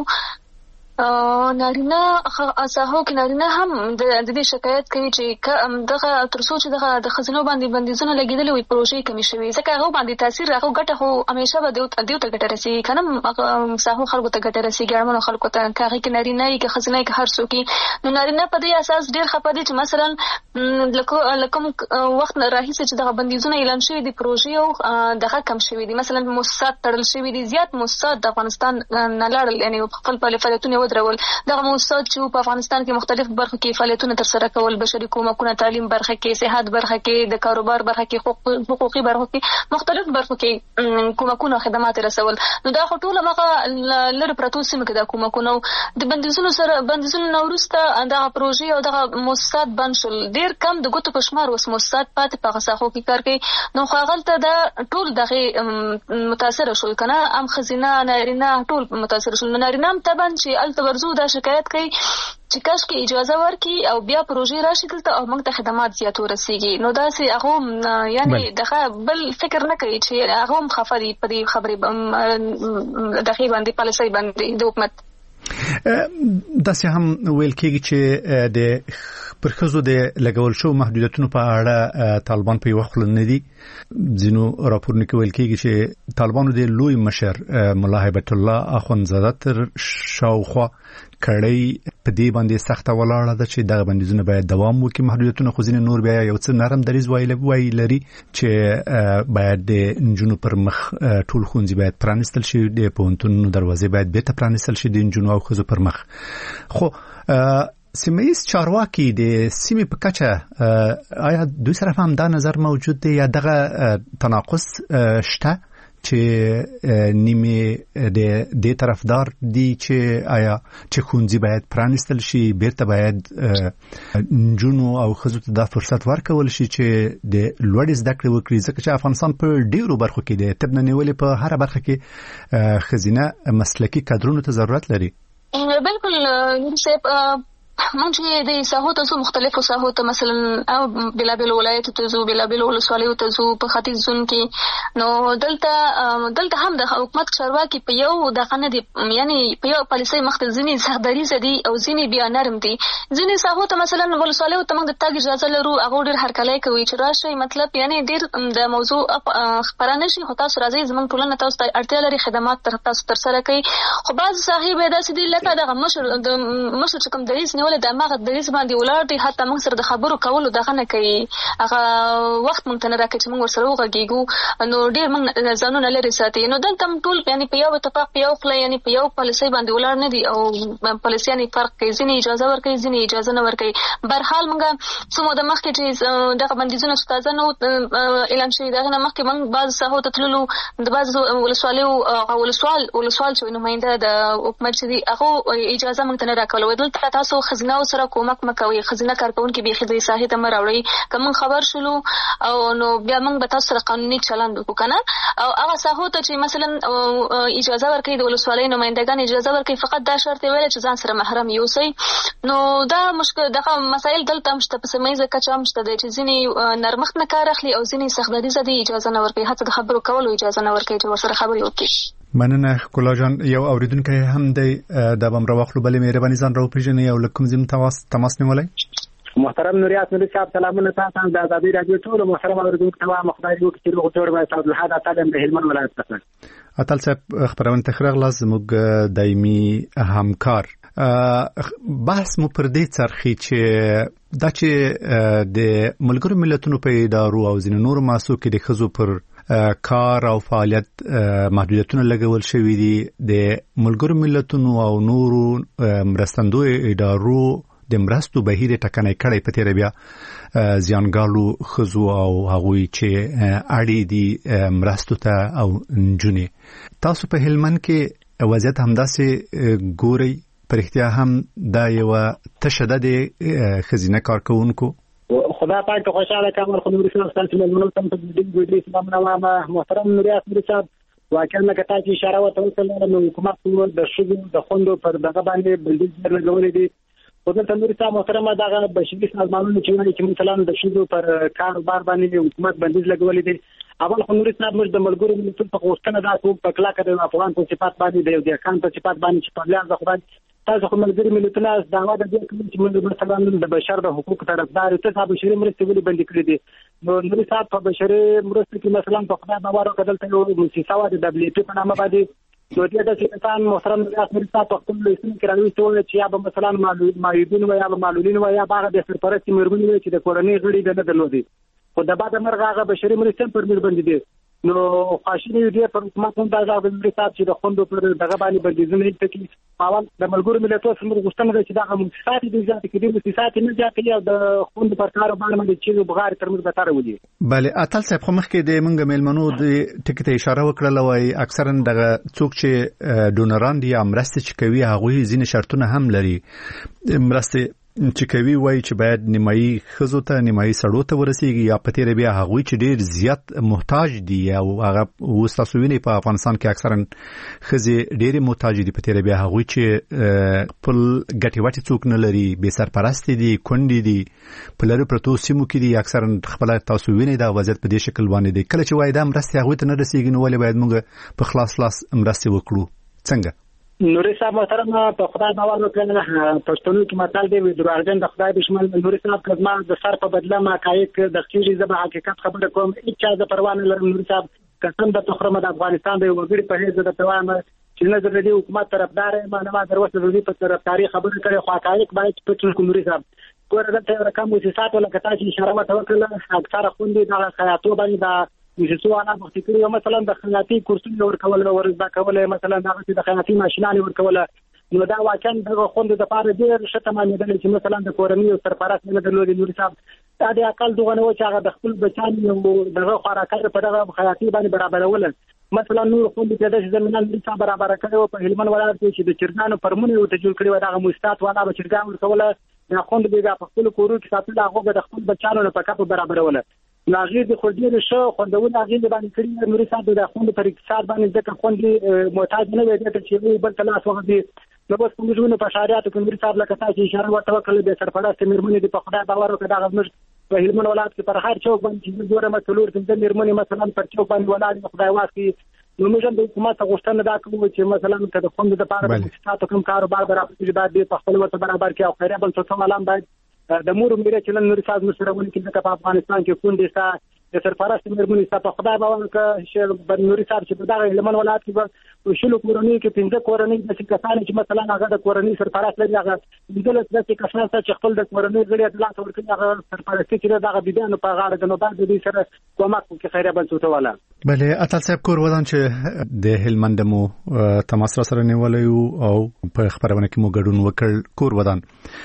نارینه اساهو کې نارینه هم د دې شکایت کوي چې دغه تر څو چې دغه د خزینو باندې بندیزونه لګیدل وي پروژې کمی شوي، ځکه هغه باندې تاثیر هغه ګټه خو همیشه به دیو دیو ته ګټه رسي کنه ساهو خلکو ته ګټه رسي ګرمنو خلکو ته هغه کې نارینه کې خزینه کې هر څو کې نو نارینه په دې اساس ډیر خپه دي چې مثلا لکه لکم وخت راهیسې چې دغه بندیزونه اعلان شوي دي پروژې او دغه کم شوي دي، مثلا موسسات تړل شوي دي، زیات موسسات د افغانستان نه لاړل، یعنی خپل فعالیتونه درول دغه موسسات چې په افغانستان کې مختلف برخو کې فعالیتونه تر سره کول، بشري کومکونه، تعلیم برخه کې، صحت برخه کې، د کاروبار برخه کې، حقوقي برخو کې، مختلف برخو کې کومکونه خدمات رسول، نو دا ټول هغه لر پرتو سیمه کې د کومکونه د بندیزونو سره بندیزونو نورسته دغه پروژې او دغه موسسات بند شول، ډیر کم د ګوتو په شمار وس موسسات پاتې په غساخو کې کار کوي، نو خاغلته دا ټول دغه متاثر شول کنه ام خزینه نارینه ټول متاثر شول، نارینه هم طبعا چې التورزو دا شکایت کوي چې کاش کې اجازه ورکړي او بیا پروژې راشي دلته او موږ ته خدمات زیات ورسیږي، نو دا سي هغه یعنی دغه بل فکر نه کوي چې هغه هم خفه دي په دې خبرې دغه باندې پالیسي باندې د حکومت.
دا سه هم ویل کېږي چې د پرخزو د لګول شو محدودیتونو په اړه طالبان په وخت نه دي، ځینو راپورونه کوي کېږي چې طالبانو د لوی مشر مولا هیبت الله اخوندزاده تر شاوخوا کړي په دې باندې سخت ولاړه ده چې دغه بندیزونه باید دوام وکړي، محدودیتونه خو ځینې نور بیا یو څه نرم دریز وایي لري چې باید د نجونو پر مخ ټول ښوونځي باید پرانیستل شي، د پوهنتونونو دروازې باید بیرته پرانیستل شي د نجونو او ښځو پر مخ. خو سیمه‌ییز چارواکي د سیمې په کچه آیا دوی سره هم دا نظر موجود دی یا دغه تناقض شته چې نیمه د دې طرفدار دي چې آیا چې ښوونځي باید پرانیستل شي، بیرته باید نجونو او ښځو ته دا فرصت ورکول شي چې د لوړې زده کړې وکړي، ځکه چې افغانستان په ډیرو برخو کې د طب نه نیولې په هر برخه کې ښځینه مسلکي کادرونو ته ضرورت لري.
بالکل صاحب موږ چې د ساحو ته مختلفو ساحو ته مثلا او بلابل ولایتو ته زو بلابل ولسوالیو ته زو په ختیځ زون کې، نو دلته دلته هم د حکومت چارواکي په یو دغه نه دي، یعنی په یو پالیسي مخته ځینې سختداري زدي او ځینې بیا نرم دي، ځینې ساحو ته مثلا ولسوالیو ته موږ د تاګ اجازه لرو، هغه ډېر هرکلی کوي چې راشي، مطلب یعنی ډېر د موضوع خبرانه شي، خو تاسو راځي زموږ ټولنه تاسو ته اړتیا لري خدمات تر تاسو تر سره کوي، خو بعض صاحب داسې دي لکه دغه مشر د مشر چې کوم دریس نیول د ماغه دریس باندې ولر دي، حتی موږ سره د خبرو کولو دغه نه کوي، هغه وخت موږ ته نه راکړي چې موږ ورسره وغږیږو، نو ډېر موږ ځانونه لري ساتي، نو دلته ټول یعنی په یو اتفاق په یو خله یعنی په یو پالیسي باندې ولر نه دي او پالیسي یعنی فرق کوي، ځینې اجازه ورکوي ځینې اجازه نه ورکوي. بهرحال موږ څومره د مخکې چې دغه بندیزونه چې تازه نو اعلان شوي دغه نه مخکې موږ بعض ساحو ته تللو، د بعض ولسوالیو ولسوال ولسوال چې نماینده د حکومت چې دي هغه اجازه موږ ته نه راکوله، دلته تاسو خزینه سره کومک مکوي، خزینه کارکونکو به خدای ساحه ته مراوړي، کوم خبر شلو او نو بیا موږ به تاسو سره قانوني چلند وکړو کنه، او هغه ساحو ته چې مثلا اجازه ورکړي د ولسوالۍ نمائندگان اجازه ورکړي، فقط دا شرط ویل چې ځان سره محرم یوسي، نو دا مشکل دغه مسایل دلته مشته په سیمه کچه هم شته چې ځینې نرمښت نه کار اخلي او ځینې سختداري زدي اجازه نه ورکړي، حتی د خبرو کولو اجازه نه ورکړي چې ورسره خبرې وکړي.
مننه ښکلا جان. یو اوریدونکی هم دی د بم راوخلو بلې مهرباني ځان راوپېژنئ او له کوم ځای تماس تماس نیولی؟
محترم نوریات نوري صاحب سلامونه تاسو د ازادي رادیو ټول محترم اوریدونکو ته مخدای یو چې روغ جوړ وای تاسو له حدا تعلم د هلمند ولایت څخه اتل
صاحب خبرونه تخرغ لازم موږ دایمي همکار بحث مو پر دې څرخي چې دا چې د ملګرو ملتونو په ادارو او ځینې نور مؤسسو کې د ښځو پر کار او فعالیت محدودیتونه لګول شوي دي، د ملګرو ملتونو او نورو مرستندوی ادارو د مرستو بهیر ټکنۍ کړی په تیر بیا زیانګالو ښځو او هغوی چې اړې دي مرستو ته او نجونې. تاسو په هلمند کې وضعیت همداسې ګورئ؟ په رښتیا هم دا یو تشه ده د ښځینه کارکوونکو؟
خدا پاک ته خوشاله کوم خو نور څه ستاسو ملګرو ته په دې ګډي سلام نو محترم نوریات نوري صاحب واقعا نه کته چې اشاره وته وکړه نو حکومت د شګو د خوندو پر دغه باندې بلډینګ لګولې دي خو د تنوري صاحب محترم دغه بشري سازمانونو چې مثلا د شګو پر کاروبار باندې حکومت بندیز لګولې دي اول خو نوري صاحب موږ د ملګرو ملتونو په غوښتنه دا څو په کلاکه د افغان په صفات باندې د ځکان په صفات باندې چې په لار د خدای تاسو خو ملګري ملتونه دعوا د دې کوم چې موږ مثلا د بشر د حقوق طرفدار ته تاسو بشري مرستې ولې بند کړې دي نو نوري صاحب په بشري مرستې کې مثلا په خدای باور وکړل ته یو مؤسسه و د دبليو پی په نامه باندې نو دې د سیستان محترم ریاست مرستا په خپل اسم کې راوي چې یا به مثلا معیدین و یا به معلولین و یا باغ د سرپرستی مرګونی چې د کورنۍ غړي د درلودي خو د بعد مرغه هغه بشري مرستې پر میر باندې دي نو خاصه دې پر حکومت هم دا ځای د مرستاب چې د خوندو پر دغه باندې بندیزونه ټکی اول د ملګرو ملتونو سره غوښتنه چې دا مؤسسات دي ځکه چې د مؤسسات نه ځکه یو د خوند پر کار باندې چې بغیر ترمز به تر ودی
بله اتل صاحب خو مخکې د منګ ملمنو د ټکی ته اشاره وکړه وای اکثرا دغه څوک چې ډونران دي امرسته چې کوي هغه ځینې شرطونه هم لري مرسته چې کوي وای چې باید نیمایي خزو ته نیمایي سړو ته ورسیږي یا په تیر بیا هغه چې ډیر زیات محتاج دي او هغه وستاسوینه په افغانستان کې اکثرا خزي ډیر محتاج دي په تیر بیا هغه چې خپل ګټي وټي څوک نه لري به سرپرست دي کندي دي په لری پروتو سیمو کې دي اکثرا خپل تاسوینه دا وضعیت په دې شکل باندې دي کله چې وای دا مرسته هغه ته نه رسیږي نو ولې باید موږ په خلاص لاس مرسته وکړو څنګه
نوري صاحب محترم په خدای باور وکړل پښتون کې متل دی وي دروغجن د خدای دشمن نوري صاحب کزما د سر په بدله ما کایک د خېری زما حقیقت خبره کوم چې د پروانه لرم نوري صاحب قسم د تخرم د افغانستان د وګړي په هیڅ د پروانه چې نه د دې حکومت طرفدار ما نه ما دروسته د دې په طرفداري خبره کوي خو حقایق باید پټ کو نوري صاحب ګوره د رقم مؤسسات ولا کتا چې اشاره وکړه اکثره خوندې د خیاطو باندې د مؤسسو انا مختکری مثلا د خیاطي کورسونه ورکول ورزده کول مثلا د خیاطي ماشينانه ورکول نو دا واقعا د خوند د پاره ډیر شته معنی د چې مثلا د کورنۍ او سرپرست نه درلودي نور صاحب دا د عقل دغه نو چې هغه د خپل بچانو دغه خوراکه په دغه خیاطي باندې برابرول مثلا نور خوند د دې زمينه لري برابر کړو په هلمند ولایت کې چې د چرګانو پرمونه او تجول کړي دغه مستات والا به چرګان ورکول نه خوند به په خپل کورو کې ساتل هغه د خپل بچانو په کاپ برابرول لاغیر د خلدي له شو خوندول لاغیر باندې کړی نوري صاحب د خوند پر اقتصاد باندې ځکه خوندي محتاج نه وي چې بل تلاش وغدي نو بس کومونه په شریعت کې نوري صاحب لکه تاسو اشاره ورته وکړل د سرپرست مرمنې د په خدای باور وکړه دا غوښمن په هلمند ولایت کې پر هر چوک باندې چې ګوره مسلور د مرمنې مثلا پر چوک باندې ولاړ خدای واسي نو موږ د حکومت غوښتنه دا کوو چې مثلا د خوند د پاره د مؤسساتو کوم کاروبار برابر چې باید په خپل وخت برابر کې او خیره بل څه عالم باید د مور میره چې نن نوري صاحب مسرونه کې په افغانستان کې کوندې سا د سرپرست مرمنې ستا په خدای باور وکړه چې نوري صاحب چې دغه هلمند ولایت کې شلو کورنۍ کې پنځه کورنۍ د کسان چې مثلا هغه د کورنۍ سرپرست لري هغه د لږ کسان چې خپل د کورنۍ غړي د لاس ورکړي هغه سرپرست چې دغه بيدانو په غاړه د نوبات د دې سره کومک کې خیره بل څه ولا
بله اتل صاحب کور ودان چې د هلمند مو تماس سره نیولې او په خبرونه کې مو ګډون وکړ کور ودان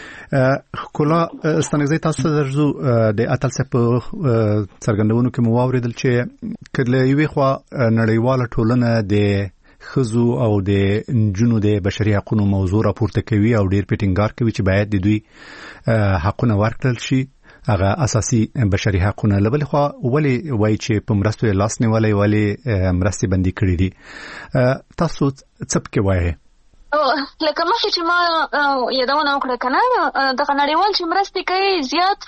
کولا ستنګزي تاسو درځو د اتل صاحب څرګندونو کې مو واوریدل چې کله یوې خوا نړیواله ټولنه د خزو او د جنو د بشري حقوقو موضوع راپورته کوي او ډیر پټینګار کوي چې باید د دوی حقونه ورکړل شي هغه اساسي بشري حقونه لبل خو ولی وای چې په مرستو لاس نیولای ولی مرستي بندي کړی دي تاسو څه پکې وایي
لکه مخکې چې ما یادونه وکړه کنه د نړیوال چې مرستې کوي زیات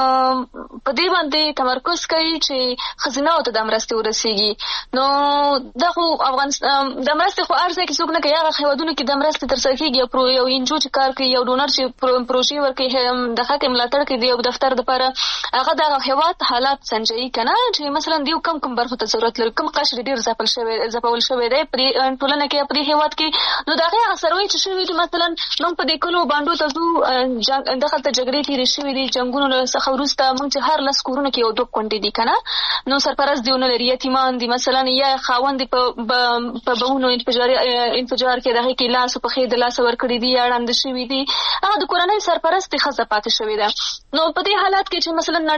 په دې باندې تمرکز کوي چې خزینه او ته د مرستې ورسیږي نو د خو افغانستان د مرستې خو ارزه کې څوک نه کوي هغه هیوادونو کې د مرستې تر څنګ کېږي پرو یو انجو چې کار کوي یو ډونر چې پروژې ورکوي د خاطر ملاتړ کوي د یو دفتر لپاره هغه د هیواد حالات سنجي کنه چې مثلا دیو کم کم برخه ته ضرورت لري کم قشر ډیر ځپل شوی ځپول شوی دی پر ټولنه کې پر هیواد کې نو دا سروي چې شوی دي مثلا موږ په دې کلو باندې تاسو دغه ته جګړې تیرې شوې دي جنگونو څخه وروسته موږ چې هر لس کورونه کې یو دوه کونډې دي کنه نو سرپرست دیونه لري یتیمان دي مثلا یا خاوند په په بهونو انفجار انفجار کې دغه کې لاس په خې د لاس ور کړی دي اړاند شوی دي هغه د کورنۍ سرپرست خزه پاتې شوی ده نو په دې حالت کې چې مثلا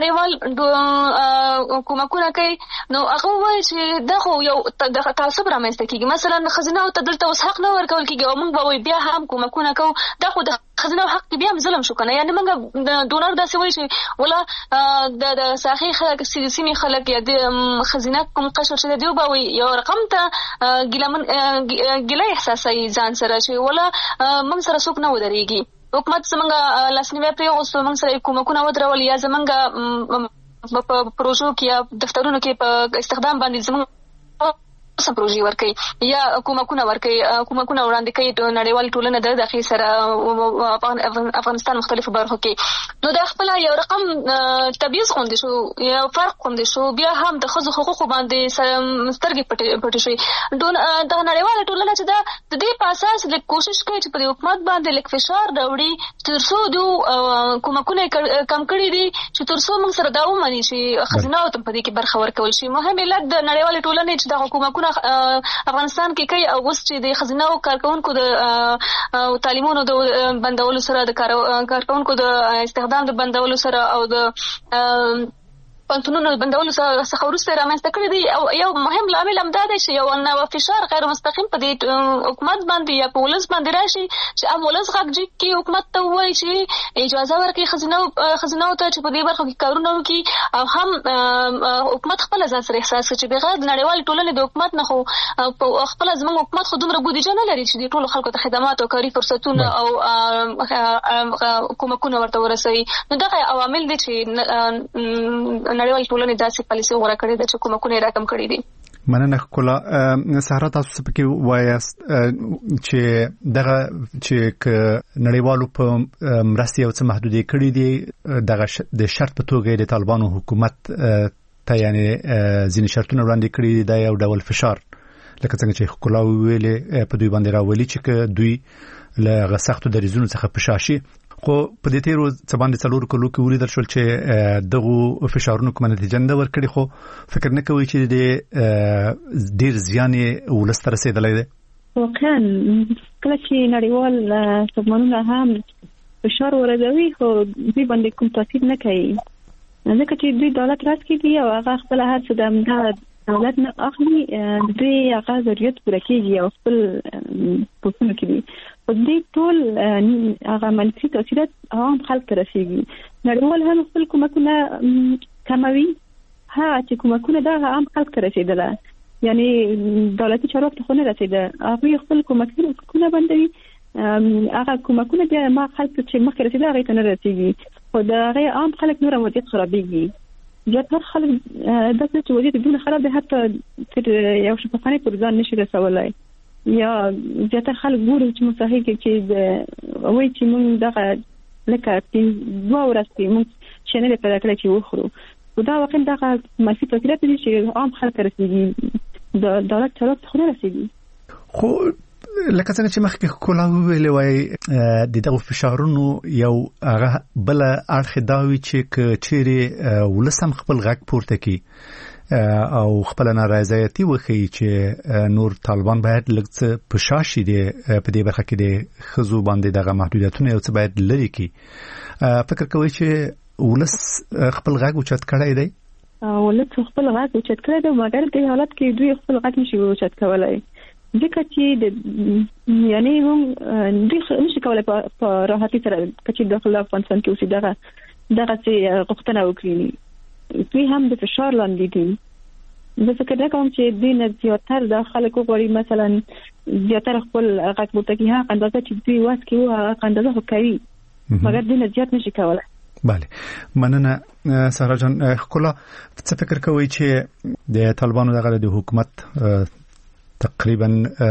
نړیوال کومکونه کوي نو هغه وایي چې دغه یو د تعصب رامنځته کیږي مثلا خزینه او تدلته اوس حق نه ورکول کیږي او موږ به بیا هم کومکونه کوو دا خو د خزینه حق بیا هم ظلم شو کنه یعنی موږ د ډونر داسې وایي چې ولا د ساحي خلک سیمې خلک یا د خزینه کوم قشر چې دی به یو رقم ته ګیلمن ګیله احساسي ځان سره چې ولا موږ سره څوک نه ودرېږي حکومت زمونږ لاسنیوی پرې اوس موږ سره کومکونه ودرول یا زمونږ په پروژو کې یا دفترونو کې په استخدام باندې زمونږ سم پروژې ورکړي یا کومکونه ورکړي کومکونه وړاندې کوي د نړیوال ټولنه د داخلي سره افغانستان مختلفو برخو کې نو دا خپل یو رقم تبعیض غونډې شو یا فرق غونډې شو بیا هم د ښځو حقوقو باندې سترګې پټې شوې د نړیوال ټولنه چې دا د دې په اساس لیک کوشش کوي چې په حکومت باندې لیک فشار راوړي تر څو دوی کومکونه کم کړي دي چې تر څو موږ سره دا ومني چې خزینه ته په دې کې برخه ورکول شي مهم علت د نړیوال ټولنې چې د حکومت افغانستان کې کوي او اوس چې د خزینه او کارکونکو د تعلیمونو د بندولو سره د کارکونکو د استخدام د بندولو سره او د پنځونو بندولو څخه وروسته رامنځته کړی دی او یو مهم لامل هم دا دی چې یو نوی فشار غیر مستقیم په دې حکومت باندې یا په ولس باندې راشي چې ام ولس غږ کې حکومت ته وایي چې اجازه ورکړي خزینه خزینه ته چې په دې برخه کې کارونه وکړي او هم حکومت خپل ځان سره احساس کوي چې بغیر نړیوال ټولنې د حکومت نه خو خپل ځمن حکومت خو دومره بودیجه نه لري چې د ټولو خلکو ته خدمات او کاري فرصتونه او کومکونه ورته ورسوي نو دا عوامل دي چې نړیوال ټولنې داسې پالیسي غوړه کړې ده چې کومکونه راکم کړي دي
مننه کولا سهرا تاسو په کې وایاست چې دغه چې نړیوالو په مرستي او څه محدودې کړې دي دغه د شرط په توګه د طالبانو حکومت ته یعنی ځینې شرطونه وړاندې کړي دي دا یو ډول فشار لکه څنګه چې کولا ویلې په دوی باندې راولي چې دوی له سختو دریزونو څخه پشاشي خو په دې تیرو څه باندې څلور کلو کې ولیدل شول چې دغه فشارونو کومه نتیجه نه ورکړي خو فکر نه کوي چې د ډیر زیان ولس ته رسیدلی دی
واقعا کله چې نړیوال سازمانونه هم فشار ورزوي خو دوی باندې کوم تاثیر نه کوي ځکه چې دوی دولت راز کوي او هغه خپل هر څه د دولت نه اخلي دوی هغه ضرورت پوره کوي او خپل پوښتنه کوي په دې ټول هغه منفي تاثیرات عام خلک ته رسیږي نړیوال هم خپل کومکونه کموي ها چې کومکونه دا عام خلک ته رسیدله یعنی دولتي چارواکو ته خو نه رسیده هغوی خپل کومکونه بندوي هغه کومکونه چې ما خلک چې مخکې رسیده هغوی ته نه رسیږي خو د هغې عام خلک نور وضعیت خرابېږي زیاتره خلک داسې چې وضعیت دونه خراب دی حتی تر یو شفاخانې پورې ځان نشي رسولی یا زیاتره خلک ګوري چې مساحي کې چې وایي چې موږ دغه لکه دوه ورځې موږ شنلې پیدا کړی چې وخورو خو دا واقعا دغه منفي تاثیرات دي چې عام خلک ته رسېږي د دولت چارواکو ته خو نه رسېږي
خو لکه څنګه چې مخکې کولا ویلې وایي د دغو فشارونو یو هغه بله اړخ دا وي چې چیرې ولس هم خپل غږ پورته کړي او خپل نارضایتي وښیي چې نور طالبان باید لږ څه په شا شي په دې برخه کې د ښځو باندې دغه محدودیتونه یو څه باید لرې کړي فکر کوئ چې ولس خپل غږ اوچت کړی دی
ولس خپل غږ اوچت کړی دی مګر د حالت کې دوی خپل غږ نشي اوچت کولی ځکه چې د یعنی هم دوی نشي کولی په راحتي سره چې داخل افغانستان کې اوسي دغه دغه چې غوښتنه وکړي دوی هم د فشار لاندې دي زه فکر نه کوم چې دوی نه زیاتره د خلکو غواړي مثلا زیاتره خپل غږ پورته کړي هغه اندازه چې دوی واس کوي هغه اندازه خو کوي مګر دوی نه زیات نشي کولی
بله مننه سهرا جان کولا څه فکر کوئ چې د طالبانو دغه د حکومت تقریبا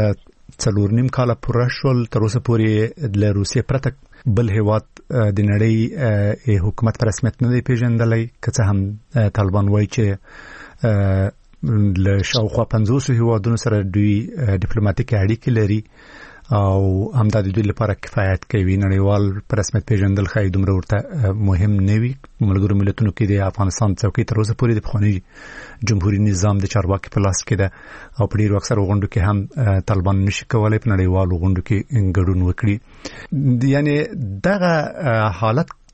څلور نیم کاله پوره شول تر اوسه پورې د روسیې پرته بل هیواد د نړۍ حکومت په رسمیت نه دی پیژندلی که څه هم طالبان وایي چې له شاوخوا پنځوسو هیوادونو سره دوی ډیپلوماټیکې اړیکې لري او همدا د دوی لپاره کفایت کوي نړیوال په رسمیت پیژندل ښایي دومره ورته مهم نه وي ملګرو ملتونو کې د افغانستان څوکۍ تر اوسه پورې د پخواني جمهوري نظام د چارواکي په لاس کې ده او په ډېرو اکثرو غونډو کې هم طالبان نشي کولی په نړیوالو غونډو کې ګډون وکړي یعنی دغه حالت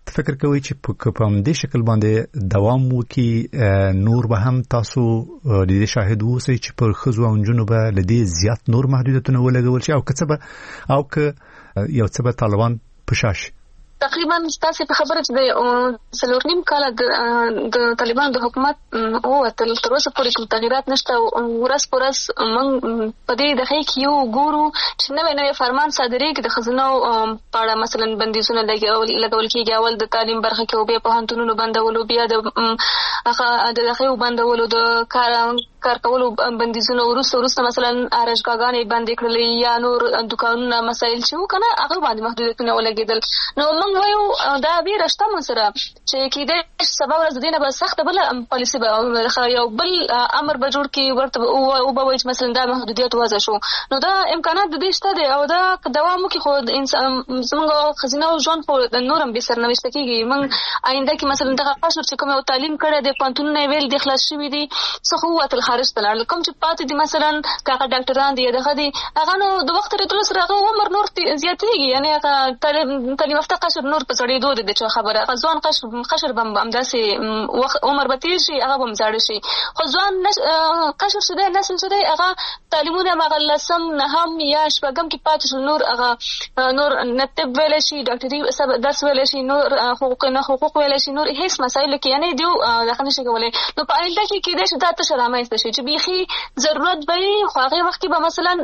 فکر کوي چې په کوم دې شکل باندې دوام وکي نور به هم تاسو د دې شاهد اوسئ چې پر خزو او نجونو به لدی زیات نور محدودیتونه ولګول شي او کڅبه او که یو څه به طالبان پشاش
تقریبا تاسو په خبره چې د سلورنیم کال د طالبان د حکومت او تل تر اوسه پورې کوم تغیرات نشته ورس پرس من په دې دغه کې یو ګورو چې نوې نوې فرمان صادرېږي د خزانو په اړه مثلا بندیزونه لګول کېږي اول د تعلیم برخه کې او بیا په هانتونو بندولو بیا د هغه د دغه بندولو د کار کار کولو بندیزونه ورسره ورسره مثلا ارشګاګانې باندې کړلې یا نور دکانونه مسایل چې وکنه هغه باندې محدودیتونه ولګیدل نو وایو دا به رښتا مسره چې کېده سبب ورځ دینه به سخت بل پالیسی به یو بل امر به جوړ کی ورته او به وایي مثلا دا محدودیت وضع شو نو دا امکانات د دې شته دی او دا دوام کوي خو انسان زموږ خزینه او ژوند په د نورم به سرنوشت کیږي من آینده کې مثلا دغه قشر چې کوم تعلیم کړی دی پانتون نه ویل د خلاص شوی دی څه هو تل خارج ته لاړ کوم چې پاتې دي مثلا کاغه ډاکټران دی دغه دی هغه نو د وخت راتلو سره هغه عمر نور زیاتېږي یعنی هغه تعلیم یافته قشر نور په سړی دوه د چا خبره غزوان قشر قشر بم همداسې وخت عمر به تیر شي هغه بم زاړه شي خو ځوان قشر شته نسل شته هغه تعلیمونه مغلسم نه هم یا شپږم کې پاتې نور هغه نور نتب ویل شي ډاکټري درس ویل شي نور حقوق نه حقوق ویل شي نور هیڅ مسایل کې یعنی دیو دغه نشي کولای نو په آینده کې کېدای شي دا ته شرامه شي چې بيخي ضرورت به خو هغه وخت کې به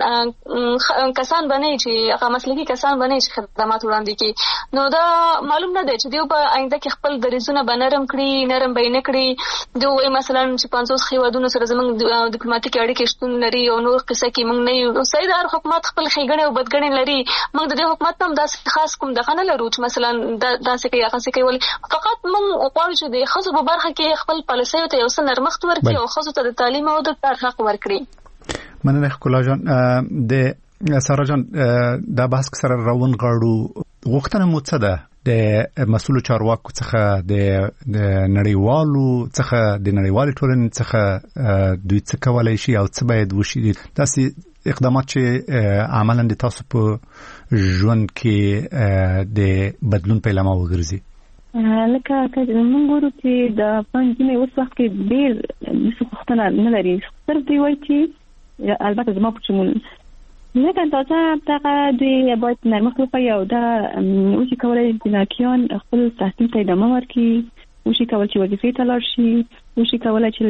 مثلا کسان بنئ چې هغه مسلکي کسان بنئ چې خدمات وړاندې کوي نو دا معلوم نه دی چې دیو په آینده کې خپل دریزونه بنرم کړي نرم به نه کړي دوی مثلا چې پنځوس خیوادونو سره زموږ ډیپلوماټیک اړیکې شتون لري او نور قصه کې موږ نه یو سیدار حکومت خپل خېګنې او بدګنې لري موږ د دې حکومت هم داسې خاص کوم دغه نه لرو چې مثلا داسې کې هغه څه کوي فقط موږ غواړو چې د خزو په برخه کې خپل پالیسي ته یو څه نرمښت ورکړي او خزو ته د تعلیم او د کار حق ورکړي
مننه خلا جان د سارا جان دا بحث سره روان غاړو غوښتنه مو څه ده د مسؤل چارواکو څخه د نړیوالو څخه د نړیوالې ټولنې څخه دوی څه کولای شي او څه باید وشي داسې اقدامات چې عملاً د تاسو په ژوند کې د بدلون پیلامه وګرځي
لکه چې موږ ګورو چې د پنځمې اوس وخت کې ډېر څه وختونه نه لري صرف دی وایي چې البته زما په چمون لکه تاسو ته د باید نرمښت وکړي او دا وشي کولای جناکیان خپل تحصیل ته ادامه ورکړي وشي کولای چې وظیفې ته لاړ شي وشي کولای چې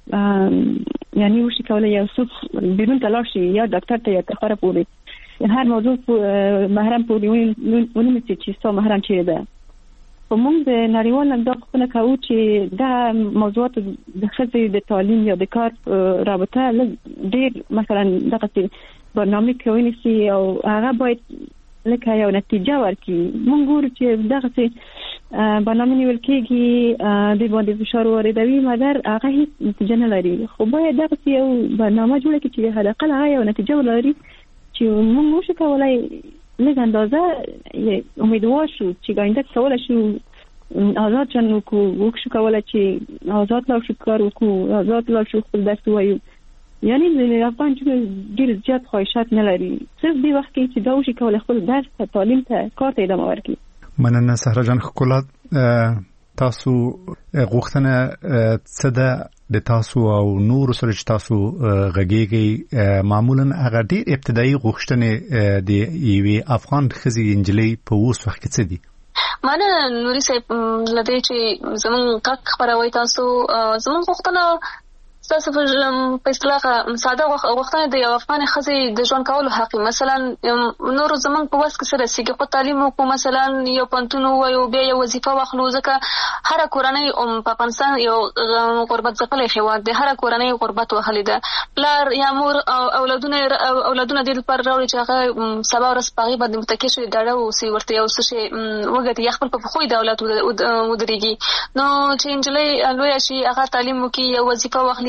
لک یعنی وشي کولای یو څوک بیرون ته لاړ شي یا ډاکټر ته یا تخره پوري هر موضوع محرم پوري ونیمه چې څو محرم چیرې ده په موږ د نړیوال نقد خپل کوو چې دا موضوعات د خځې د تعلیم یا د کار رابطه ډېر مثلا دغه برنامه کوي سي او هغه باید لکه یو نتیجه ورکړي موږ ګورو چې دغه څه برنامه نیول کېږي د باندې فشار واردوي مګر هغه هیڅ نتیجه نه لري خو باید دغه یو برنامه جوړ کړي چې حداقل هغه یو نتیجه ولري چې موږ نشو کولای لږ اندازه امیدوار شو چې ګاینده کولای شو آزاد چنو کو وښو کولای چې آزاد لا شو کار وکړو آزاد لا شو خپل درس وایو یعنی د افغان چې ډیر زیات خواهشات نه لري صرف دی وخت کې چې دا وشي کولای خپل درس ته تعلیم ته کار ته ادامه ورکړي
مننه سهرا جان خکولات تاسو غوښتنه څه ده د تاسو او نور سره چې تاسو غږیږي معمولا هغه ډیر ابتدایي غوښتنې د یوې افغان ښځې انجلۍ په اوس وخت کې څه دي
مانه نوري صاحب لدې چې زمون کاک خبروي تاسو زمون غوښتنه تاسو په اصطلاح ساده غوښتنه د یو افغان ښځې د ژوند کولو حق مثلا نور زمون په واسه سره سیګه په تعلیم او مثلا یو پنتون وایو بیا یو وظیفه واخلو ځکه هر کورنۍ په افغانستان یو غربت ځپلې هیواد د هر کورنۍ غربت وهلې ده پلار یا مور اولادونه اولادونه د پر راوړي چې هغه سبا ورځ پاغي باندې متکی شي داړه او سی ورته یو څه شي وګړي خپل په خوې د اولاد ودرېږي نو چې انجلۍ لوی شي هغه تعلیم وکي یو وظیفه واخلي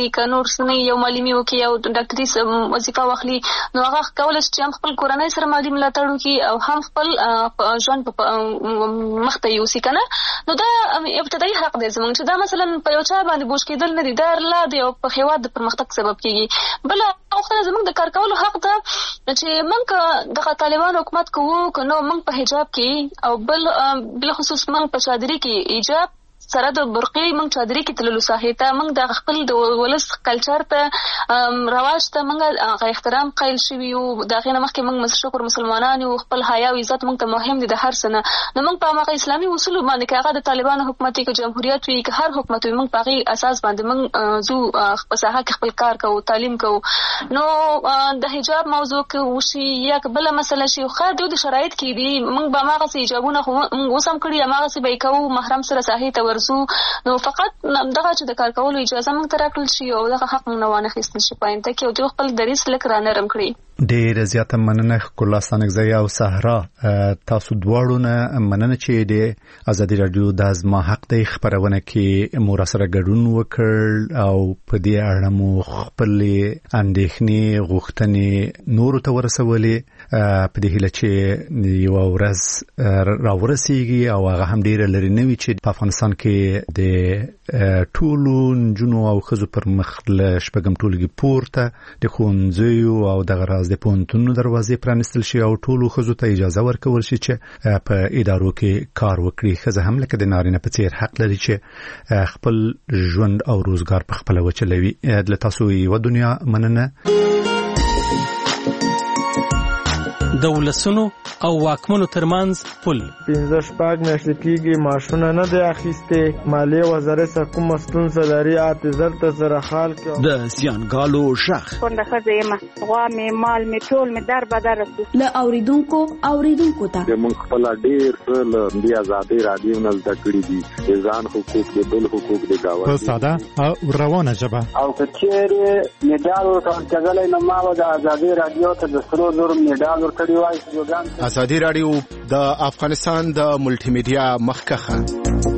وکړي که نور څه یو معلمي وکړي او ډاکټري وظیفه واخلي نو هغه کولی شي چې هم خپل کورنۍ سره مالي ملاتړ وکړي او هم خپل ژوند په مخ ته یوسي که نه. نو دا ابتدایي حق دی زموږ چې دا مثلا په یو چا باندې بوج کېدل نه دي، دا الله د یو په هېواد د پرمختګ سبب کېږي. بله وختونه زموږ د کار کولو حق ده چې موږ که دغه طالبان حکومت کوو که نو موږ په حجاب کې او بل بلخصوص موږ په چادري کې حجاب سره د برقې موږ چادري کې تللو ساحې ته موږ د خپل د ولس کلچر ته رواج ته موږ هغه احترام قایل شوي یو. د هغې نه مخکې موږ شکر مسلمانان یو، خپل حیا او عزت موږ ته مهم دي د هر څه نه. نو موږ په هماغه اسلامي اصولو باندې که هغه د طالبانو حکومت وي که جمهوریت وي که هر حکومت وي موږ په هغې اساس باندې موږ ځو په ساحه کې خپل کار کوو، تعلیم کوو. نو د حجاب موضوع که وشي یا که بله مسله شي خو د د شرایط کې دي موږ به هماغسې حجابونه خو موږ اوس هم کړي هماغسې به یې کوو، محرم سره ساحې ته ورځو. نو فقط دغه چې د کار کولو اجازه موږ ته راکړل شي او دغه حق موږ نه وانخیستل شي په آینده کې او دوی خپل دریځ لږ رانرم کړي.
ډېره زیاته مننه ښکلا ستانکزی او صحرا، تاسو دواړو نه مننه چې د ازادي راډیو د زما حق دی خپرونه کې مو راسره ګډون وکړ او په دې اړه مو خپلې اندېښنې غوښتنې نورو ته ورسولې په دې هیله چې یوه ورځ راورسیږي او هغه هم ډېره لرې نه وي چې په افغانستان کې د ټولو نجونو او ښځو پر مخ له شپږم ټولګي پورته د ښوونځیو او دغه راز د پوهنتونونو دروازې پرانیستل شي او ټولو ښځو ته اجازه ورکول شي چې په ادارو کې کار وکړي. ښځه هم لکه د نارینه په څیر حق لري چې خپل ژوند او روزګار په خپله وچلوي. له تاسو یوه دنیا مننه.
د ولسونو او واکمنو ترمنځ پل
پنځه شپږ میاشتې کېږي معاشونه نه دی اخیستې، مالیې وزارت څخه کومه ستونزه لري اته زر ته زره خال کې
د زیانګالو شخ
کونډه ښځه یم، غوا مې مال مې ټول مې در بدر رسي.
له اوریدونکو اوریدونکو ته
موږ خپل ډېر څه له دې ازادي راډیو نه زده کړي دي، د ځان حقوق د بل حقوق د گاونډي
په ساده او روانه ژبه.
او که چیرې میډال ورکول کېدلی نو ما به د ازادي راډیو ته د سرو زرو میډال ورکړی وای.
ازادي راډیو د افغانستان د ملټي میډیا مخکخه.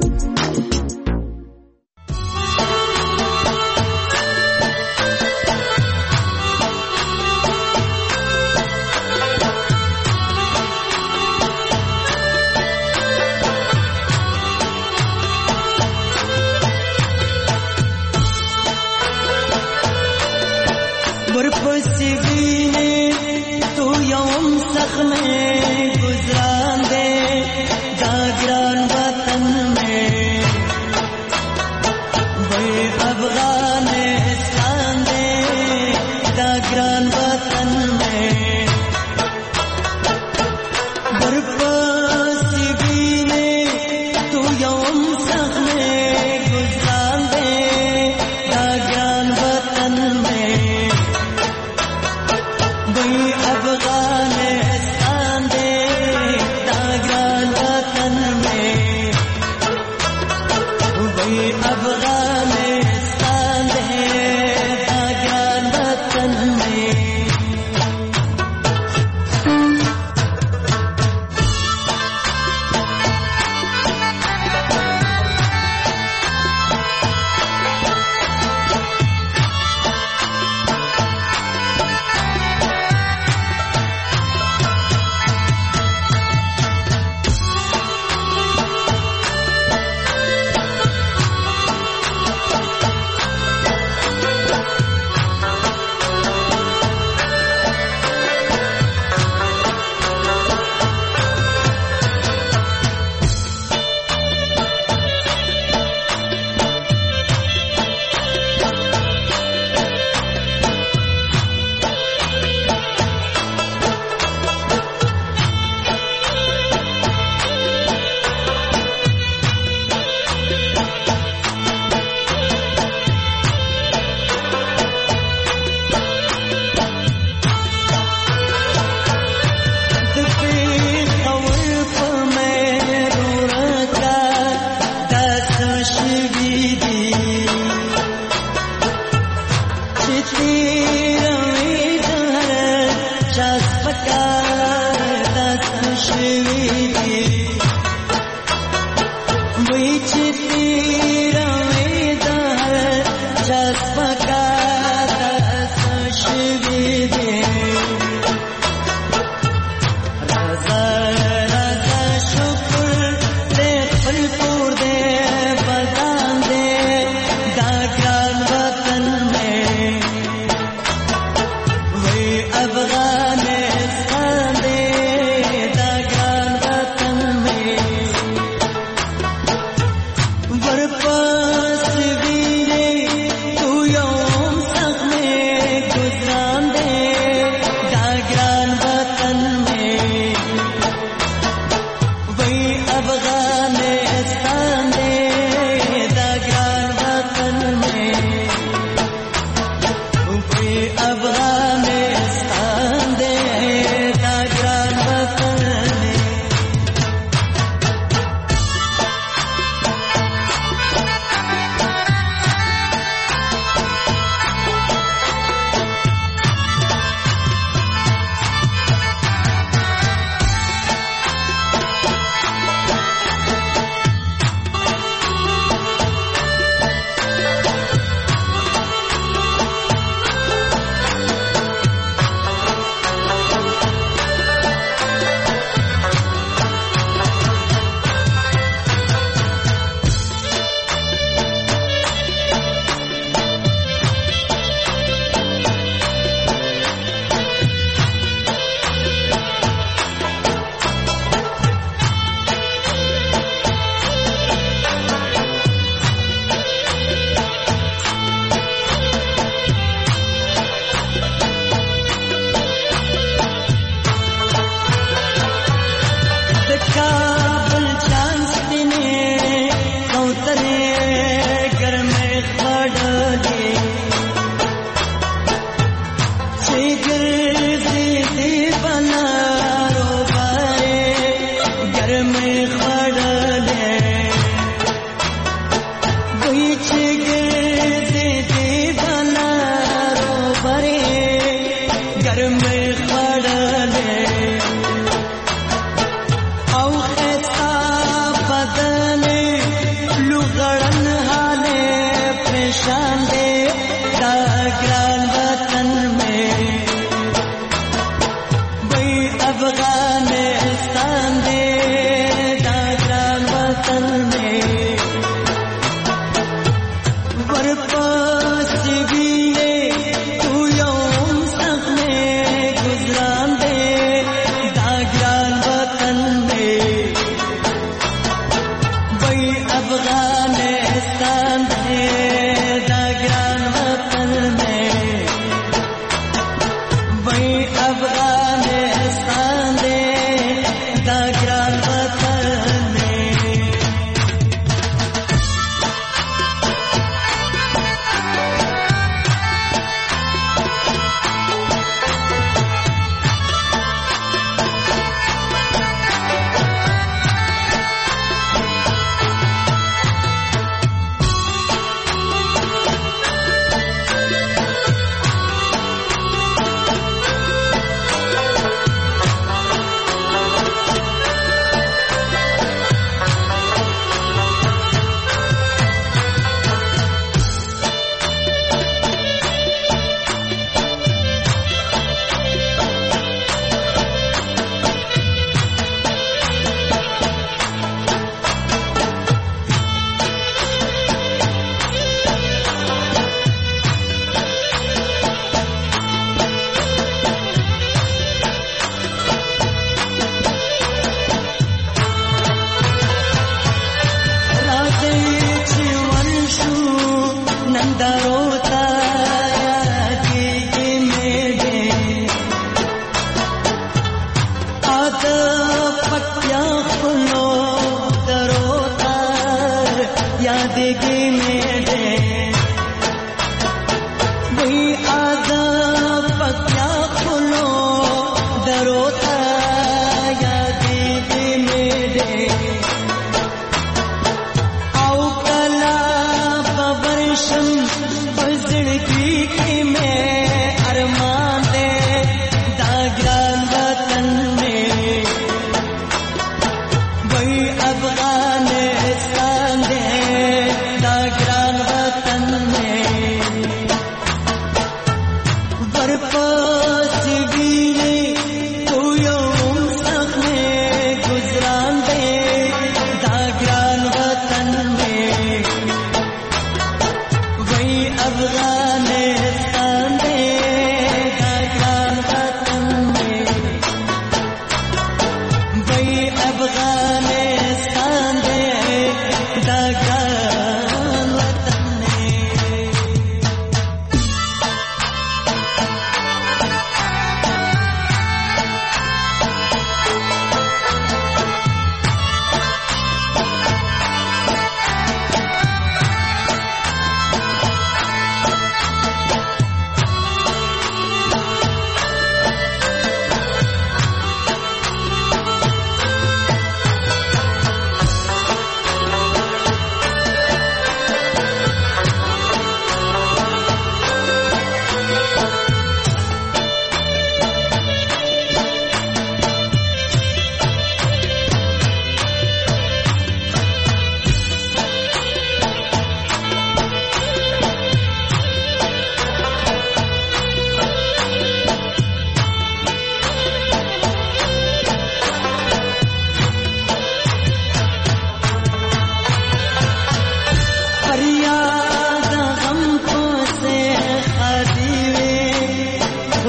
Just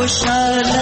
خوشاله